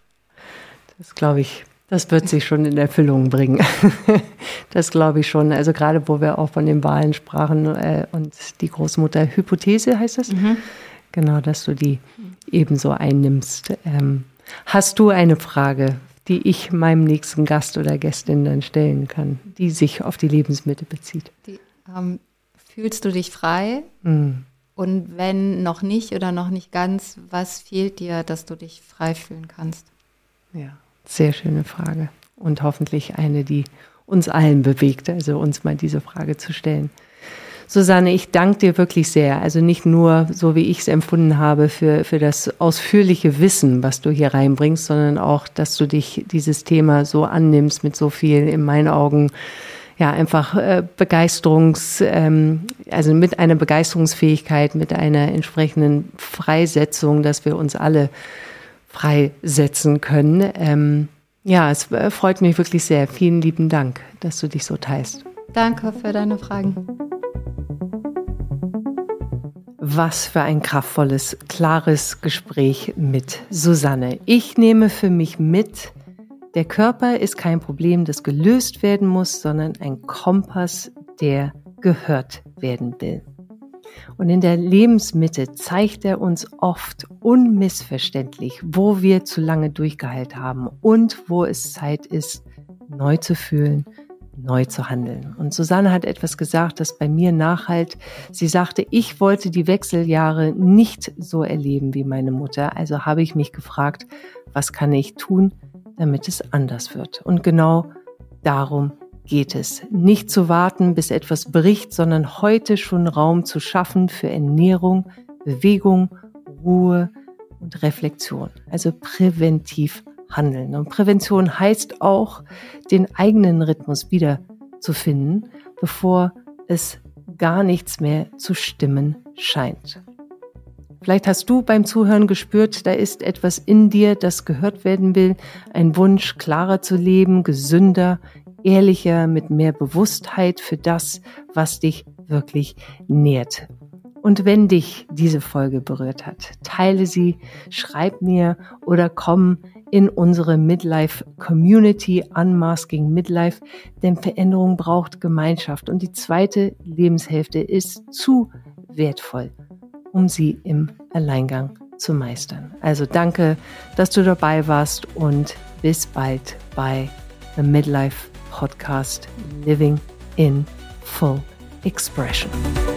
Das glaube ich, das wird sich schon in Erfüllung bringen. Das glaube ich schon. Also gerade, wo wir auch von den Wahlen sprachen äh, und die Großmutter-Hypothese heißt das. Mhm. Genau, dass du die ebenso einnimmst. Ähm, hast du eine Frage, die ich meinem nächsten Gast oder Gästin dann stellen kann, die sich auf die Lebensmittel bezieht? Die, ähm, fühlst du dich frei? Mhm. Und wenn noch nicht oder noch nicht ganz, was fehlt dir, dass du dich frei fühlen kannst? Ja. Sehr schöne Frage und hoffentlich eine, die uns allen bewegt, also uns mal diese Frage zu stellen. Susanne, ich danke dir wirklich sehr, also nicht nur, so wie ich es empfunden habe, für, für das ausführliche Wissen, was du hier reinbringst, sondern auch, dass du dich dieses Thema so annimmst mit so viel, in meinen Augen, ja, einfach äh, Begeisterungs, ähm, also mit einer Begeisterungsfähigkeit, mit einer entsprechenden Freisetzung, dass wir uns alle freisetzen können. Ähm, ja, es äh, freut mich wirklich sehr. Vielen lieben Dank, dass du dich so teilst. Danke für deine Fragen. Was für ein kraftvolles, klares Gespräch mit Susanne. Ich nehme für mich mit, der Körper ist kein Problem, das gelöst werden muss, sondern ein Kompass, der gehört werden will. Und in der Lebensmitte zeigt er uns oft unmissverständlich, wo wir zu lange durchgehalten haben und wo es Zeit ist, neu zu fühlen, neu zu handeln. Und Susanne hat etwas gesagt, das bei mir nachhalt. Sie sagte, ich wollte die Wechseljahre nicht so erleben wie meine Mutter. Also habe ich mich gefragt, was kann ich tun, damit es anders wird? Und genau darum geht es. Nicht zu warten, bis etwas bricht, sondern heute schon Raum zu schaffen für Ernährung, Bewegung, Ruhe, und Reflexion, also präventiv handeln. Und Prävention heißt auch, den eigenen Rhythmus wieder zu finden, bevor es gar nichts mehr zu stimmen scheint. Vielleicht hast du beim Zuhören gespürt, da ist etwas in dir, das gehört werden will, ein Wunsch, klarer zu leben, gesünder, ehrlicher, mit mehr Bewusstheit für das, was dich wirklich nährt. Und wenn dich diese Folge berührt hat, teile sie, schreib mir oder komm in unsere Midlife-Community, Unmasking Midlife, denn Veränderung braucht Gemeinschaft und die zweite Lebenshälfte ist zu wertvoll, um sie im Alleingang zu meistern. Also danke, dass du dabei warst und bis bald bei The Midlife Podcast Living in Full Expression.